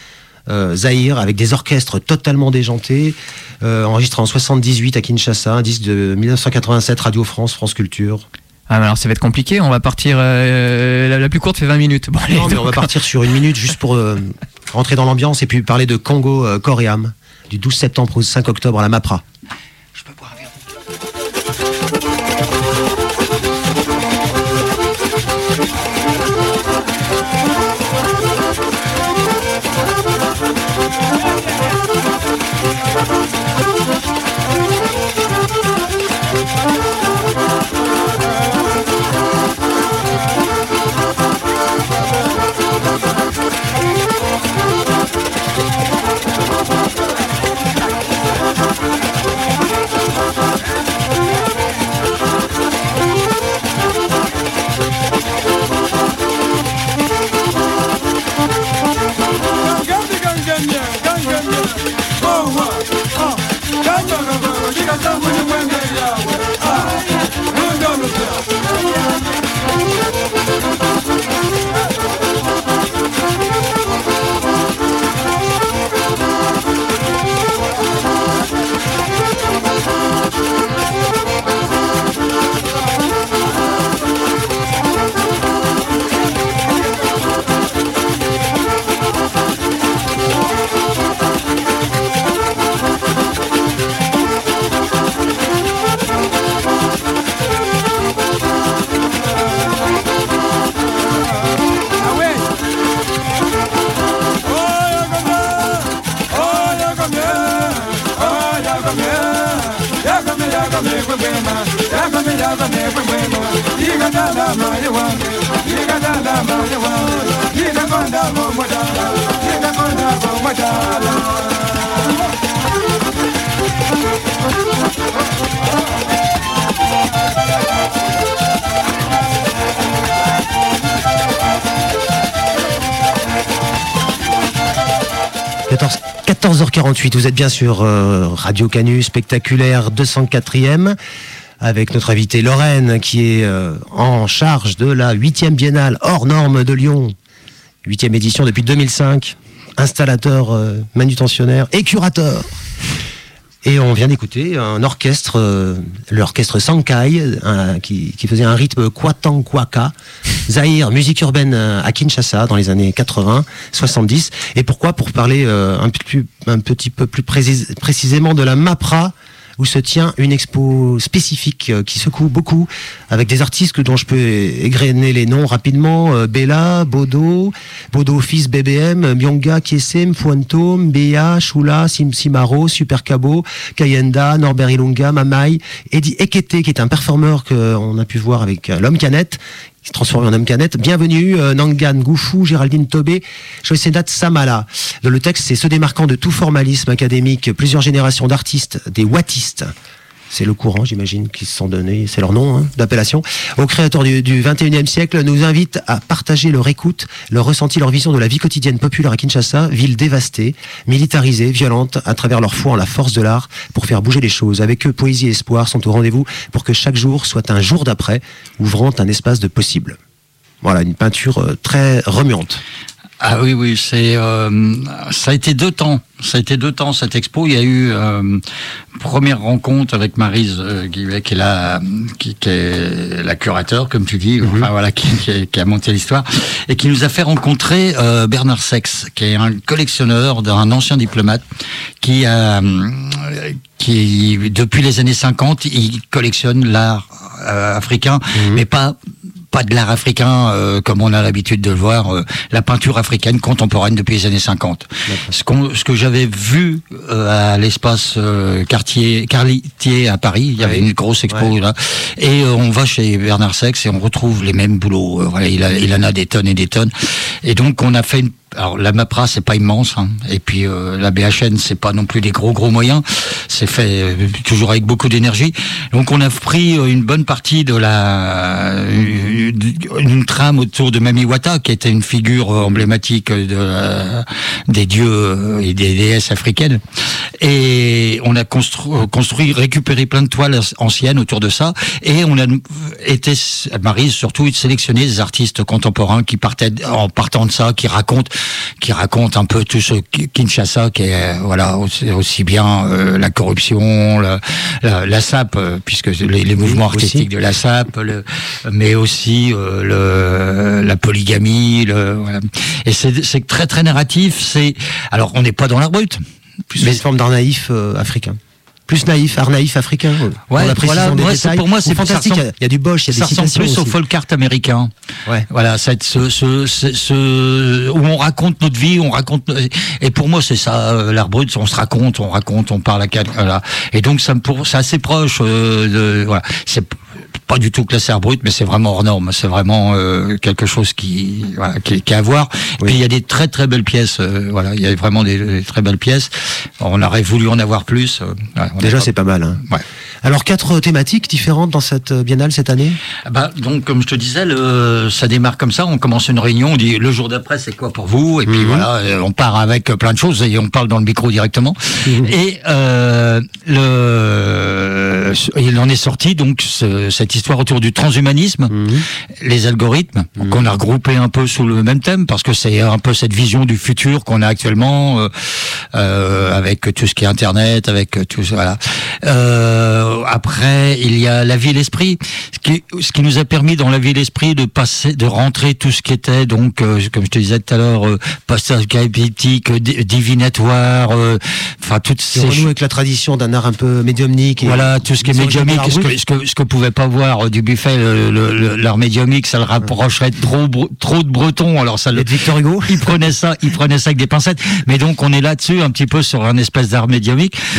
euh, Zahir, avec des orchestres totalement déjantés, euh, enregistré en soixante-dix-huit à Kinshasa, un disque de dix-neuf cent quatre-vingt-sept, Radio France, France Culture. Ah, alors ça va être compliqué, on va partir, euh, la, la plus courte fait vingt minutes. Bon, allez, non, mais donc, on va partir sur une minute juste pour euh, rentrer dans l'ambiance et puis parler de Congo euh, Coréam, du douze septembre au cinq octobre à la MAPRA. Je peux boire un verre. quatorze heures quarante-huit, vous êtes bien sur euh, Radio Canu, spectaculaire deux cent quatrième, avec notre invitée Lorraine, qui est euh, en charge de la huitième biennale hors norme de Lyon, huitième édition depuis deux mille cinq, installateur, euh, manutentionnaire et curateur. Et on vient d'écouter un orchestre, euh, l'orchestre Sankai, un, qui, qui faisait un rythme Kwatang Kwaka, Zahir, musique urbaine à Kinshasa dans les années quatre-vingts, soixante-dix. Et pourquoi ? Pour parler euh, un, plus, un petit peu plus précis, précisément de la MAPRA, où se tient une expo spécifique euh, qui secoue beaucoup, avec des artistes dont je peux égrener les noms rapidement. euh, Bella, Bodo, Bodo fils B B M, Myonga, Kiesem, Fuento, Mbea, Shula, Sim Simaro, Super Cabo, Kayenda, Norbert Ilunga, Mamai, Eddie Ekete, qui est un performeur qu'on a pu voir avec euh, l'homme canette, qui se transforme en homme canette. Bienvenue, euh, Nangan Goufou, Géraldine Tobé, Joycedat Samala. Dans le texte, c'est se démarquant de tout formalisme académique, plusieurs générations d'artistes, des wattistes. C'est le courant, j'imagine, qui se sont donnés, c'est leur nom hein, d'appellation, aux créateurs du, du vingt et unième siècle, nous invitent à partager leur écoute, leur ressenti, leur vision de la vie quotidienne populaire à Kinshasa, ville dévastée, militarisée, violente, à travers leur foi en la force de l'art, pour faire bouger les choses. Avec eux, poésie et espoir sont au rendez-vous pour que chaque jour soit un jour d'après, ouvrant un espace de possible. Voilà, une peinture euh, très remuante. Ah oui, oui, c'est euh, ça a été deux temps. Ça a été deux temps cette expo. Il y a eu euh, première rencontre avec Maryse euh, Guillet, qui est la qui, qui est la curateur, comme tu dis, mm-hmm. enfin voilà, qui, qui, qui a monté l'histoire et qui nous a fait rencontrer euh, Bernard Sex, qui est un collectionneur d'un ancien diplomate qui a qui depuis les années cinquante, il collectionne l'art euh, africain, mm-hmm. mais pas pas de l'art africain euh, comme on a l'habitude de le voir, euh, la peinture africaine contemporaine depuis les années cinquante. Ce, qu'on, ce que j'avais vu euh, à l'espace euh, Cartier, Cartier à Paris, il y avait une grosse expo ouais. là, et euh, on va chez Bernard Sex et on retrouve les mêmes boulots. Euh, voilà, il, a, il en a des tonnes et des tonnes. Et donc on a fait une Alors la MAPRA c'est pas immense hein. Et puis euh, la B H N c'est pas non plus des gros gros moyens, c'est fait euh, toujours avec beaucoup d'énergie. Donc on a pris euh, une bonne partie de la une, une trame autour de Mami Wata qui était une figure euh, emblématique de euh, des dieux euh, et des déesses africaines. Et on a construit, construit récupéré plein de toiles anciennes autour de ça et on a été Maryse surtout sélectionner des artistes contemporains qui partaient en partant de ça, qui racontent qui raconte un peu tout ce Kinshasa, qui est voilà aussi, aussi bien euh, la corruption, la, la, la S A P, euh, puisque les, les mouvements oui, artistiques aussi. de la S A P, le, mais aussi euh, le, la polygamie. Le, voilà. Et c'est, c'est très très narratif. C'est alors on n'est pas dans l'art brut, plus mais une forme d'art naïf euh, africain. Plus naïf, art naïf africain. Ouais, voilà, moi, c'est, pour moi, c'est fantastique. Il y a du Bosch, il y a des citations. Ça ressemble plus au folk art américain. Ouais. Voilà, cette, ce, ce, ce, ce, où on raconte notre vie, on raconte, et pour moi, c'est ça, euh, l'art brut, on se raconte, on raconte, on parle à quatre, voilà. Et donc, ça, pour, c'est assez proche, euh, de, voilà. C'est pas du tout classé art brut, mais c'est vraiment hors norme. C'est vraiment, euh, quelque chose qui, voilà, qui, qui a à voir. Oui. Puis il y a des très très belles pièces, euh, voilà. Il y a vraiment des, des très belles pièces. On aurait voulu en avoir plus. Euh, voilà. Déjà, c'est pas mal. Hein. Ouais. Alors, quatre thématiques différentes dans cette biennale cette année ? Bah, donc, comme je te disais, le, ça démarre comme ça. On commence une réunion, on dit le jour d'après, c'est quoi pour vous ? Et puis mmh. voilà, on part avec plein de choses et on parle dans le micro directement. Mmh. Et euh, le, il en est sorti donc ce, cette histoire autour du transhumanisme, mmh. les algorithmes mmh. qu'on a regroupés un peu sous le même thème parce que c'est un peu cette vision du futur qu'on a actuellement euh, euh, avec tout ce qui est Internet, avec tout voilà. Euh, après, il y a la vie et l'esprit, ce qui, ce qui nous a permis dans la vie et l'esprit de passer, de rentrer tout ce qui était donc, euh, comme je te disais tout à l'heure, euh, post-apocalyptique, divinatoire, euh, enfin toutes ces choses. Avec la tradition d'un art un peu médiumnique. Et voilà, tout ce qui est médiumnique, ce que, ce que ce que pouvait pas voir du Buffet, le, le, l'art médiumnique, ça le rapprocherait de trop trop de Breton. Alors ça, le, Victor Hugo, il prenait ça, il prenait ça avec des pincettes. Mais donc on est là-dessus un petit peu sur un espèce d'art médiumnique. Mmh.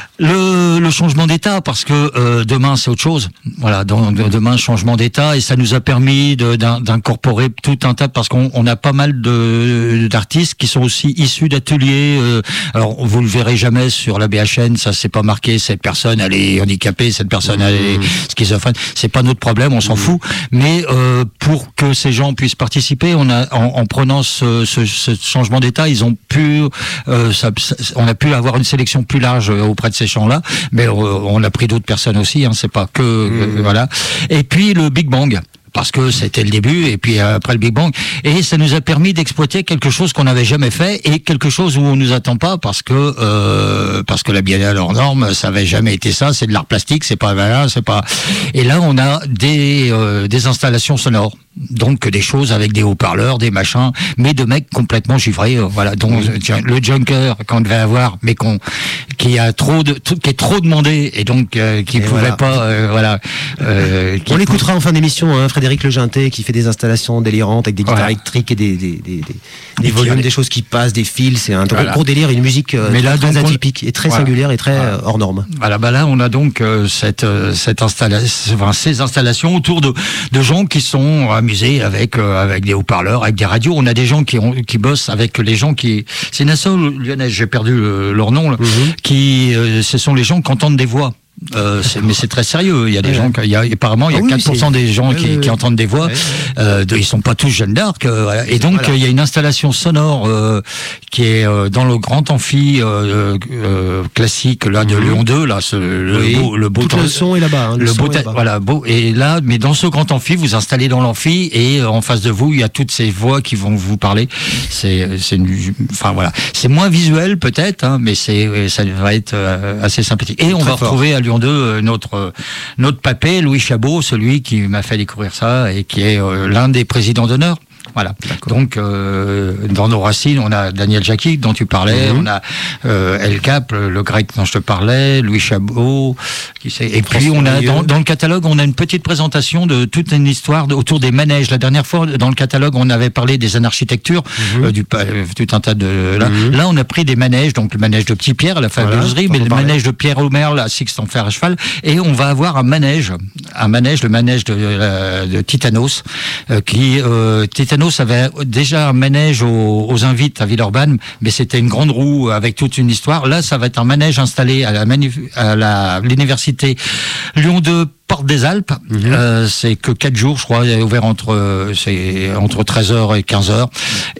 Le, le changement d'état, parce que euh, demain c'est autre chose. Voilà, dans, demain changement d'état, et ça nous a permis de, d'incorporer tout un tas, parce qu'on on a pas mal de d'artistes qui sont aussi issus d'ateliers. Euh, alors vous le verrez jamais sur la B H N, ça c'est pas marqué. Cette personne elle est handicapée, cette personne elle est schizophrène. C'est pas notre problème, on s'en mmh. fout. Mais euh, pour que ces gens puissent participer, on a en, en prenant ce, ce, ce changement d'état, ils ont pu, euh, ça, ça, on a pu avoir une sélection plus large auprès de ces gens-là, mais euh, on a pris d'autres personnes aussi, hein, c'est pas que euh, mmh. voilà. Et puis le Big Bang, parce que c'était le début, et puis après le Big Bang, et ça nous a permis d'exploiter quelque chose qu'on n'avait jamais fait, et quelque chose où on nous attend pas, parce que euh, parce que la Biennale hors norme, ça avait jamais été ça, c'est de l'art plastique, c'est pas voilà, c'est pas. Et là, on a des euh, des installations sonores. Donc des choses avec des haut-parleurs, des machins, mais de mecs complètement givrés, euh, voilà. Donc le junker qu'on devait avoir, mais qu'on qui a trop de qui est trop demandé et donc euh, qui et pouvait voilà. pas, euh, voilà. Euh, On l'écoutera en fin d'émission, hein, Frédéric Leginté qui fait des installations délirantes avec des guitares voilà. électriques et des des des, des, des volumes, des choses qui passent, des fils. C'est un voilà. gros délire, une musique euh, mais là, très donc, atypique on... et très voilà. singulière et très voilà. euh, hors norme. Voilà, bah là on a donc euh, cette euh, cette installation, enfin, ces installations autour de de gens qui sont amusés avec euh, avec des haut-parleurs, avec des radios. On a des gens qui ont, qui bossent avec les gens qui. C'est une asso lyonnaise, j'ai perdu le, leur nom, là, mm-hmm. qui euh, ce sont les gens qui entendent des voix. Euh, c'est, mais c'est très sérieux. Il y a des ouais. gens, il y a apparemment il y a ah oui, quatre pour cent des gens ouais, qui, ouais, qui entendent des voix. Ouais. Euh, de, ils sont pas tous Jeanne d'Arc. Euh, voilà. Et donc voilà. il y a une installation sonore euh, qui est euh, dans le grand amphi euh, euh, classique là de mmh. Lyon deux. Là, ce, le oui. beau, le beau Tout temps, le son est là-bas. Hein, le, le beau, est là-bas. Voilà, beau. Et là, mais dans ce grand amphi, vous installez dans l'amphi et euh, en face de vous, il y a toutes ces voix qui vont vous parler. C'est, c'est, une, enfin voilà, c'est moins visuel peut-être, hein, mais c'est, ça va être euh, assez sympathique. Et on va fort. retrouver à Lyon deux euh, notre notre papé, Louis Chabot, celui qui m'a fait découvrir ça et qui est euh, l'un des présidents d'honneur. Voilà. D'accord. Donc, euh, dans nos racines, on a Daniel Jacqui, dont tu parlais, mmh. on a euh, El Cap, le, le grec dont je te parlais, Louis Chabot, qui sait. Et puis on a dans, dans le catalogue, on a une petite présentation de toute une histoire de, autour des manèges. La dernière fois, dans le catalogue, on avait parlé des anarchitectures, mmh. euh, du euh, tout un tas de. Là, mmh. là, on a pris des manèges, donc le manège de Petit Pierre, la fabulerie, voilà, mais le manège de Pierre Omer, la Sixte en fer à cheval, et on va avoir un manège, un manège, le manège de, euh, de Titanos, euh, qui euh, Titanos avait déjà un manège aux, aux Invites à Villeurbanne, mais c'était une grande roue avec toute une histoire. Là, ça va être un manège installé à la manif, à la, l'université Lyon deux Porte des Alpes, mmh. euh, c'est que quatre jours, je crois, il est ouvert entre, c'est entre treize heures et quinze heures.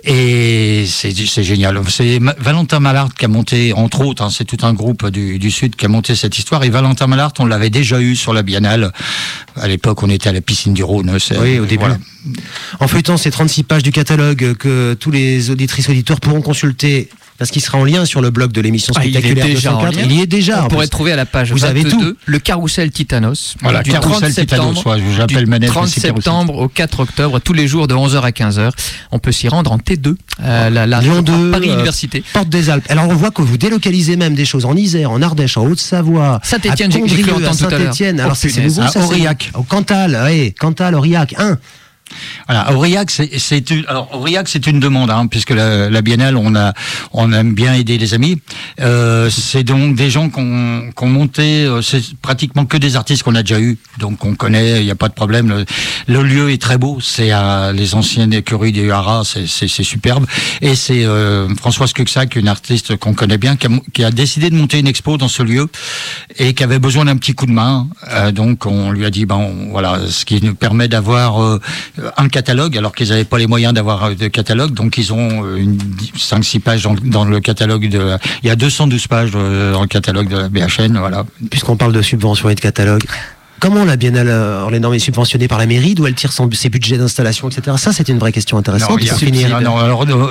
Et c'est, c'est génial. C'est Valentin Malart qui a monté, entre autres, hein, c'est tout un groupe du, du Sud qui a monté cette histoire. Et Valentin Malart, on l'avait déjà eu sur la Biennale. À l'époque, on était à la piscine du Rhône. C'est, oui, au début. Voilà. En feuilletant ces trente-six pages du catalogue que tous les auditrices auditeurs pourront consulter, parce qu'il sera en lien sur le blog de l'émission spectaculaire ah, il deux cent quatre. Il y est déjà. On pourrait trouver à la page Vous vingt-deux, avez tout. Le Carrousel Titanos. Voilà, du Carrousel Titanos, ouais, j'appelle du Manette, trente septembre au quatre octobre, tous les jours de onze heures à quinze heures. On peut s'y rendre en T deux, euh, la, la Lyon deux, Paris euh, Université. Porte des Alpes. Alors on voit que vous délocalisez même des choses en Isère, en Ardèche, en Haute-Savoie, Saint-Étienne, j'ai cru entendre tout à l'heure. Saint-Étienne. Alors c'est, c'est nouveau, à ça, Aurillac. Au Cantal, oui, Cantal, Aurillac, un. Voilà, Aurillac, c'est, c'est une, alors Aurillac, c'est une demande, hein, puisque la, la Biennale, on a, on aime bien aider les amis. Euh, c'est donc des gens qu'on, qu'on monté, euh, c'est pratiquement que des artistes qu'on a déjà eu, donc on connaît, il n'y a pas de problème. Le, le lieu est très beau, c'est à les anciennes écuries des Haras, c'est, c'est, c'est superbe. Et c'est euh, Françoise Cuxac, une artiste qu'on connaît bien, qui a, qui a décidé de monter une expo dans ce lieu et qui avait besoin d'un petit coup de main. Euh, donc on lui a dit, ben on, voilà, ce qui nous permet d'avoir euh, un catalogue, alors qu'ils n'avaient pas les moyens d'avoir de catalogue, donc ils ont une cinq six pages dans, dans le catalogue de, il y a deux cent douze pages dans le catalogue de la B H N, voilà. Puisqu'on parle de subventions et de catalogue, comment la Biennale Orléans est subventionnée par la mairie, d'où elle tire son, ses budgets d'installation, et cetera. Ça, c'est une vraie question intéressante. Non, il y a, pour finir. Non, non, alors, non.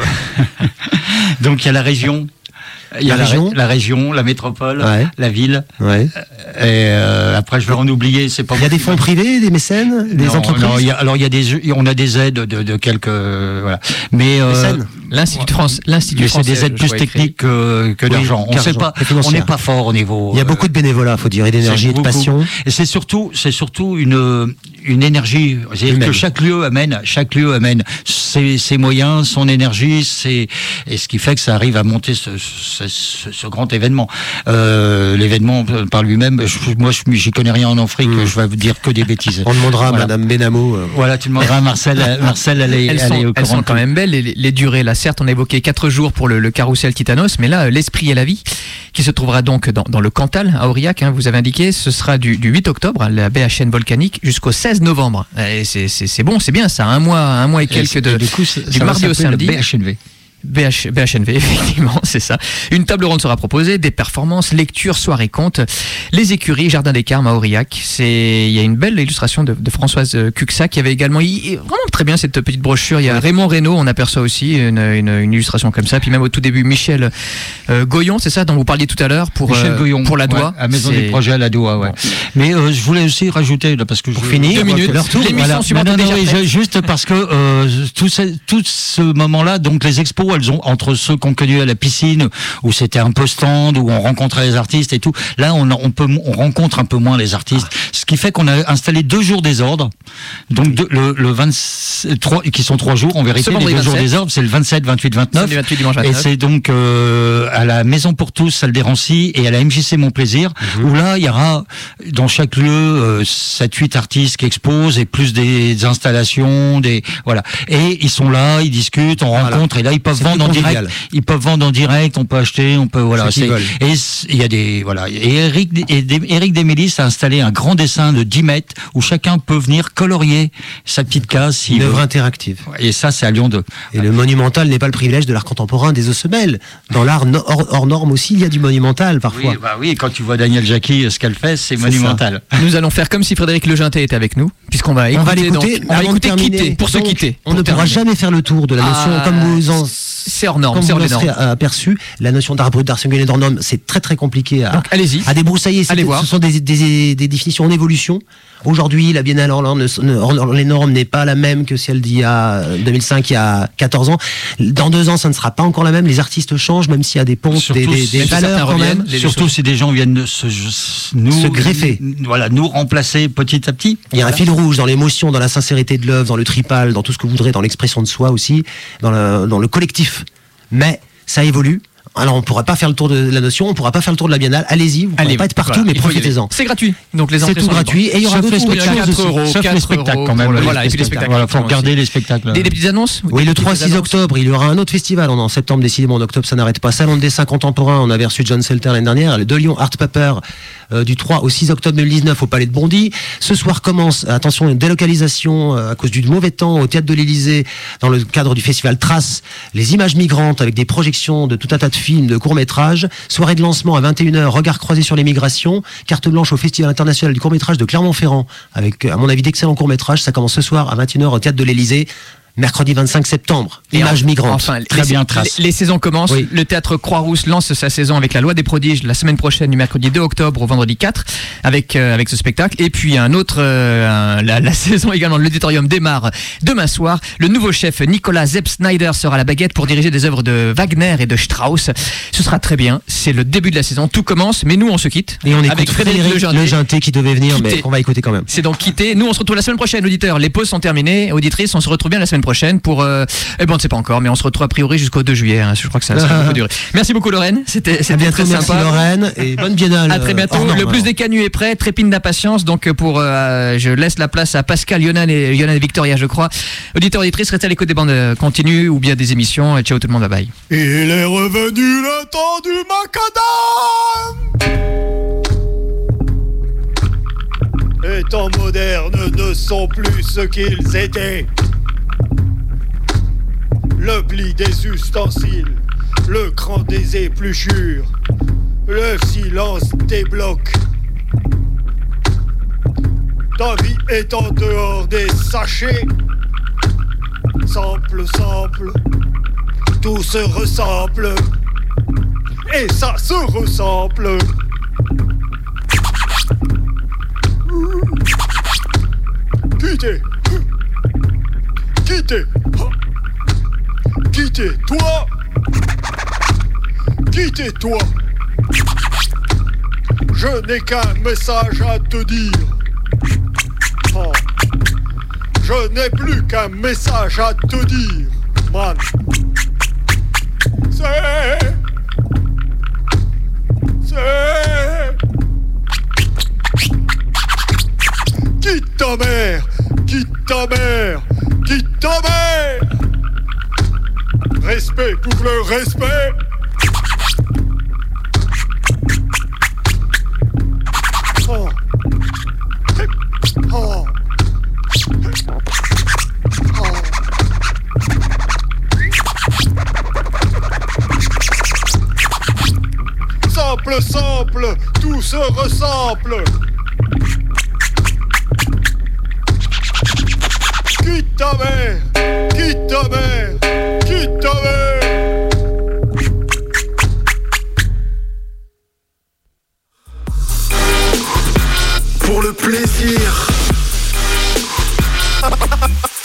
Donc il y a la région. Il y a la, la région, la région, la métropole, ouais. la ville. Ouais. Et euh, après, je vais en oublier. C'est pas. Il y a des fonds privés, des mécènes, des non, entreprises. Non, il y a, alors il y a des, on a des aides de, de quelques, euh, voilà. Mais euh, l'Institut France, l'Institut mais français. C'est des aides plus techniques que, que oui, d'argent. On sait pas, on n'est pas fort au niveau. Il y a beaucoup de bénévolat, faut dire, et d'énergie et de passion. Et c'est surtout, c'est surtout une une énergie. C'est-à-dire que chaque lieu amène, chaque lieu amène ses, ses moyens, son énergie, ses, et ce qui fait que ça arrive à monter ce, ce, ce, ce grand événement. Euh, l'événement par lui-même, je, moi je j'y connais rien en Afrique, mmh. je vais vous dire que des bêtises. On demandera voilà. à Madame Benamou. Euh... Voilà, tu demanderas à Marcel. Marcel, elle est, elles elle sont, est au elles courant. sont quand même belles, les, les durées. Là, certes, on a évoqué quatre jours pour le, le Carrousel Titanos, mais là, l'Esprit et la Vie, qui se trouvera donc dans, dans le Cantal, à Aurillac, hein, vous avez indiqué, ce sera du, du huit octobre, à la B H N volcanique, jusqu'au seize novembre. Et c'est, c'est, c'est bon, c'est bien ça, un mois, un mois et quelques et de, et du, coup, du mardi au samedi. B H N V. B H, B H N V, effectivement, c'est ça. Une table ronde sera proposée, des performances, lectures, soirées, contes, les écuries, Jardin des Carmes à Aurillac. C'est, il y a une belle illustration de, de Françoise Cuxac qui avait également, il, vraiment très bien cette petite brochure. Il y a Raymond Reynaud, on aperçoit aussi une, une, une illustration comme ça. Puis même au tout début, Michel euh, Goyon, c'est ça dont vous parliez tout à l'heure pour Michel euh, Goyon, pour la Doua. Ouais, à Maison c'est... des Projets à la Doua, ouais. Bon. Mais euh, je voulais aussi rajouter là parce que pour je, finir, deux minutes, leur tour, l'émission voilà. suivante non, non, déjà non, faite. juste parce que euh, tout, ce, tout ce moment-là, donc les expos, elles ont entre ceux qu'on connu à la piscine où c'était un peu stand où on rencontrait les artistes et tout. Là, on, on peut, on rencontre un peu moins les artistes, ce qui fait qu'on a installé deux jours des ordres. Donc de, le, le vingt-trois qui sont trois jours en vérité. Les deux jours des ordres, c'est le vingt-sept, vingt-huit, vingt-neuf. vingt-huit, dimanche et c'est donc euh, à la Maison pour tous, salle des Rancy, et à la M J C Mon Plaisir, mmh. où là il y aura dans chaque lieu euh, sept huit artistes qui exposent et plus des installations, des voilà. Et ils sont là, ils discutent, on voilà. rencontre et là ils peuvent c'est vendre en direct. Ils peuvent vendre en direct, on peut acheter, on peut voilà. C'est, et il y a des voilà. Et Eric et Eric Demélis a installé un grand dessin de dix mètres où chacun peut venir colorier sa petite case. Une œuvre interactive. Et ça, c'est à Lyon deux. Et le monumental n'est pas le privilège de l'art contemporain des Eaux-Semelles. Dans l'art no- hors, hors norme aussi, il y a du monumental parfois. Oui, bah oui. Quand tu vois Daniel Jacqui, ce qu'elle fait, c'est, c'est monumental. Ça. Nous allons faire comme si Frédéric Leginté était avec nous, puisqu'on va écouter. On va l'écouter. Donc, on va écouter quitter, pour se quitter. On ne pourra jamais faire le tour de la notion ah, comme vous en. C'est hors norme, comme c'est hors vous les normes. aperçu, la notion d'art brut, d'art singulier, d'art norme, c'est très très compliqué à, Donc, allez-y. à débroussailler. Allez voir. Ce sont des, des, des définitions en évolution. Aujourd'hui, la Biennale hors les normes n'est pas la même que celle d'il y a deux mille cinq, il y a quatorze ans. Dans deux ans, ça ne sera pas encore la même. Les artistes changent, même s'il y a des ponts, des, des, des valeurs quand même. Surtout si des gens viennent se, nous, se greffer. Voilà, nous remplacer petit à petit. Il y a voilà. un fil rouge dans l'émotion, dans la sincérité de l'œuvre, dans le tripal, dans tout ce que vous voudrez, dans l'expression de soi aussi, dans le, dans le collectif. Mais ça évolue. Alors on pourra pas faire le tour de la notion, on pourra pas faire le tour de la biennale. Allez-y, vous pourrez Allez, pas être partout, voilà, mais il faut y profitez-en. aller. C'est gratuit. Donc les C'est entrées tout sont gratuit et il y aura Sauf d'autres les choses spectacles aussi. euros, Sauf quatre les spectacles euros quand même. pour le- oui, voilà, les et puis les spectacles. spectacles. Voilà, faut regarder les spectacles. Des, des petites annonces. Oui, Des le trois petites six annonces. octobre, il y aura un autre festival. On est en septembre, décidément, en octobre, ça n'arrête pas. Salon de dessin contemporain, on avait reçu John Selter l'année dernière. Le de Lyon Art Paper, euh, du trois au six octobre deux mille dix-neuf au Palais de Bondy. Ce soir commence, attention, une délocalisation euh, à cause du mauvais temps au Théâtre de l'Élysée, dans le cadre du festival Trace, les images migrantes avec des projections de tout un tas de films, de courts-métrages. Soirée de lancement à vingt et une heures, regard croisé sur les migrations. Carte blanche au Festival international du court-métrage de Clermont-Ferrand, avec, à mon avis, d'excellents courts-métrages. Ça commence ce soir à vingt et une heures au Théâtre de l'Élysée. Mercredi vingt-cinq septembre, Et images en- migrantes. Enfin, Très les, bien, Trace. Les, les saisons commencent. Oui. Le théâtre Croix-Rousse lance sa saison avec La Loi des Prodiges la semaine prochaine, du mercredi deux octobre au vendredi quatre, avec, euh, avec ce spectacle. Et puis un autre, euh, un- la, la saison également, l'auditorium démarre demain soir. Le nouveau chef Nicolas Zepp Snyder sera à la baguette pour diriger des œuvres de Wagner et de Strauss. Ce sera très bien. C'est le début de la saison. Tout commence, mais nous on se quitte. Et on écoute avec Frédéric Lejeunté. Lejeunté qui devait venir, mais Quitté. qu'on va écouter quand même. C'est donc quitté. Nous, on se retrouve la semaine prochaine, auditeurs. Les pauses sont terminées. Auditrices, on se retrouve bien la semaine prochaine pour. Euh, eh ben, on ne sait pas encore, mais on se retrouve a priori jusqu'au deux juillet. Hein. Je crois que ça, ça va beaucoup durer. Merci beaucoup, Lorraine. C'était, À c'était bientôt, très merci sympa. Lorraine, et bonne biennale. À très bientôt. euh, hors norme, Le plus alors. des canuts est prêt. Trépine d'impatience. Donc, pour, euh, je laisse la place à Pascal, Yonan et, Yonan et Victoria, je crois. Auditeurs, auditrices, restez à l'écoute des bandes euh, continues ou bien des émissions. Ciao tout le monde, bye bye. Il est revenu le temps du macadam. Les temps modernes ne sont plus ce qu'ils étaient. Le pli des ustensiles, le cran des épluchures, le silence des blocs. Ta vie est en dehors des sachets. Sample, sample, tout se ressemble. Et ça se ressemble. Quittez. Quittez. Quittez-toi. Quittez-toi. Je n'ai qu'un message à te dire. Oh. Je n'ai plus qu'un message à te dire, man. C'est... C'est... Quitte ta mère. Quitte ta mère. Quitte ta mère. Respect pour le respect. Oh. Oh. Oh. Sample, sample, tout se ressemble. Quitte ta mère, quitte ta mère, quitte ta mère. Pour le plaisir.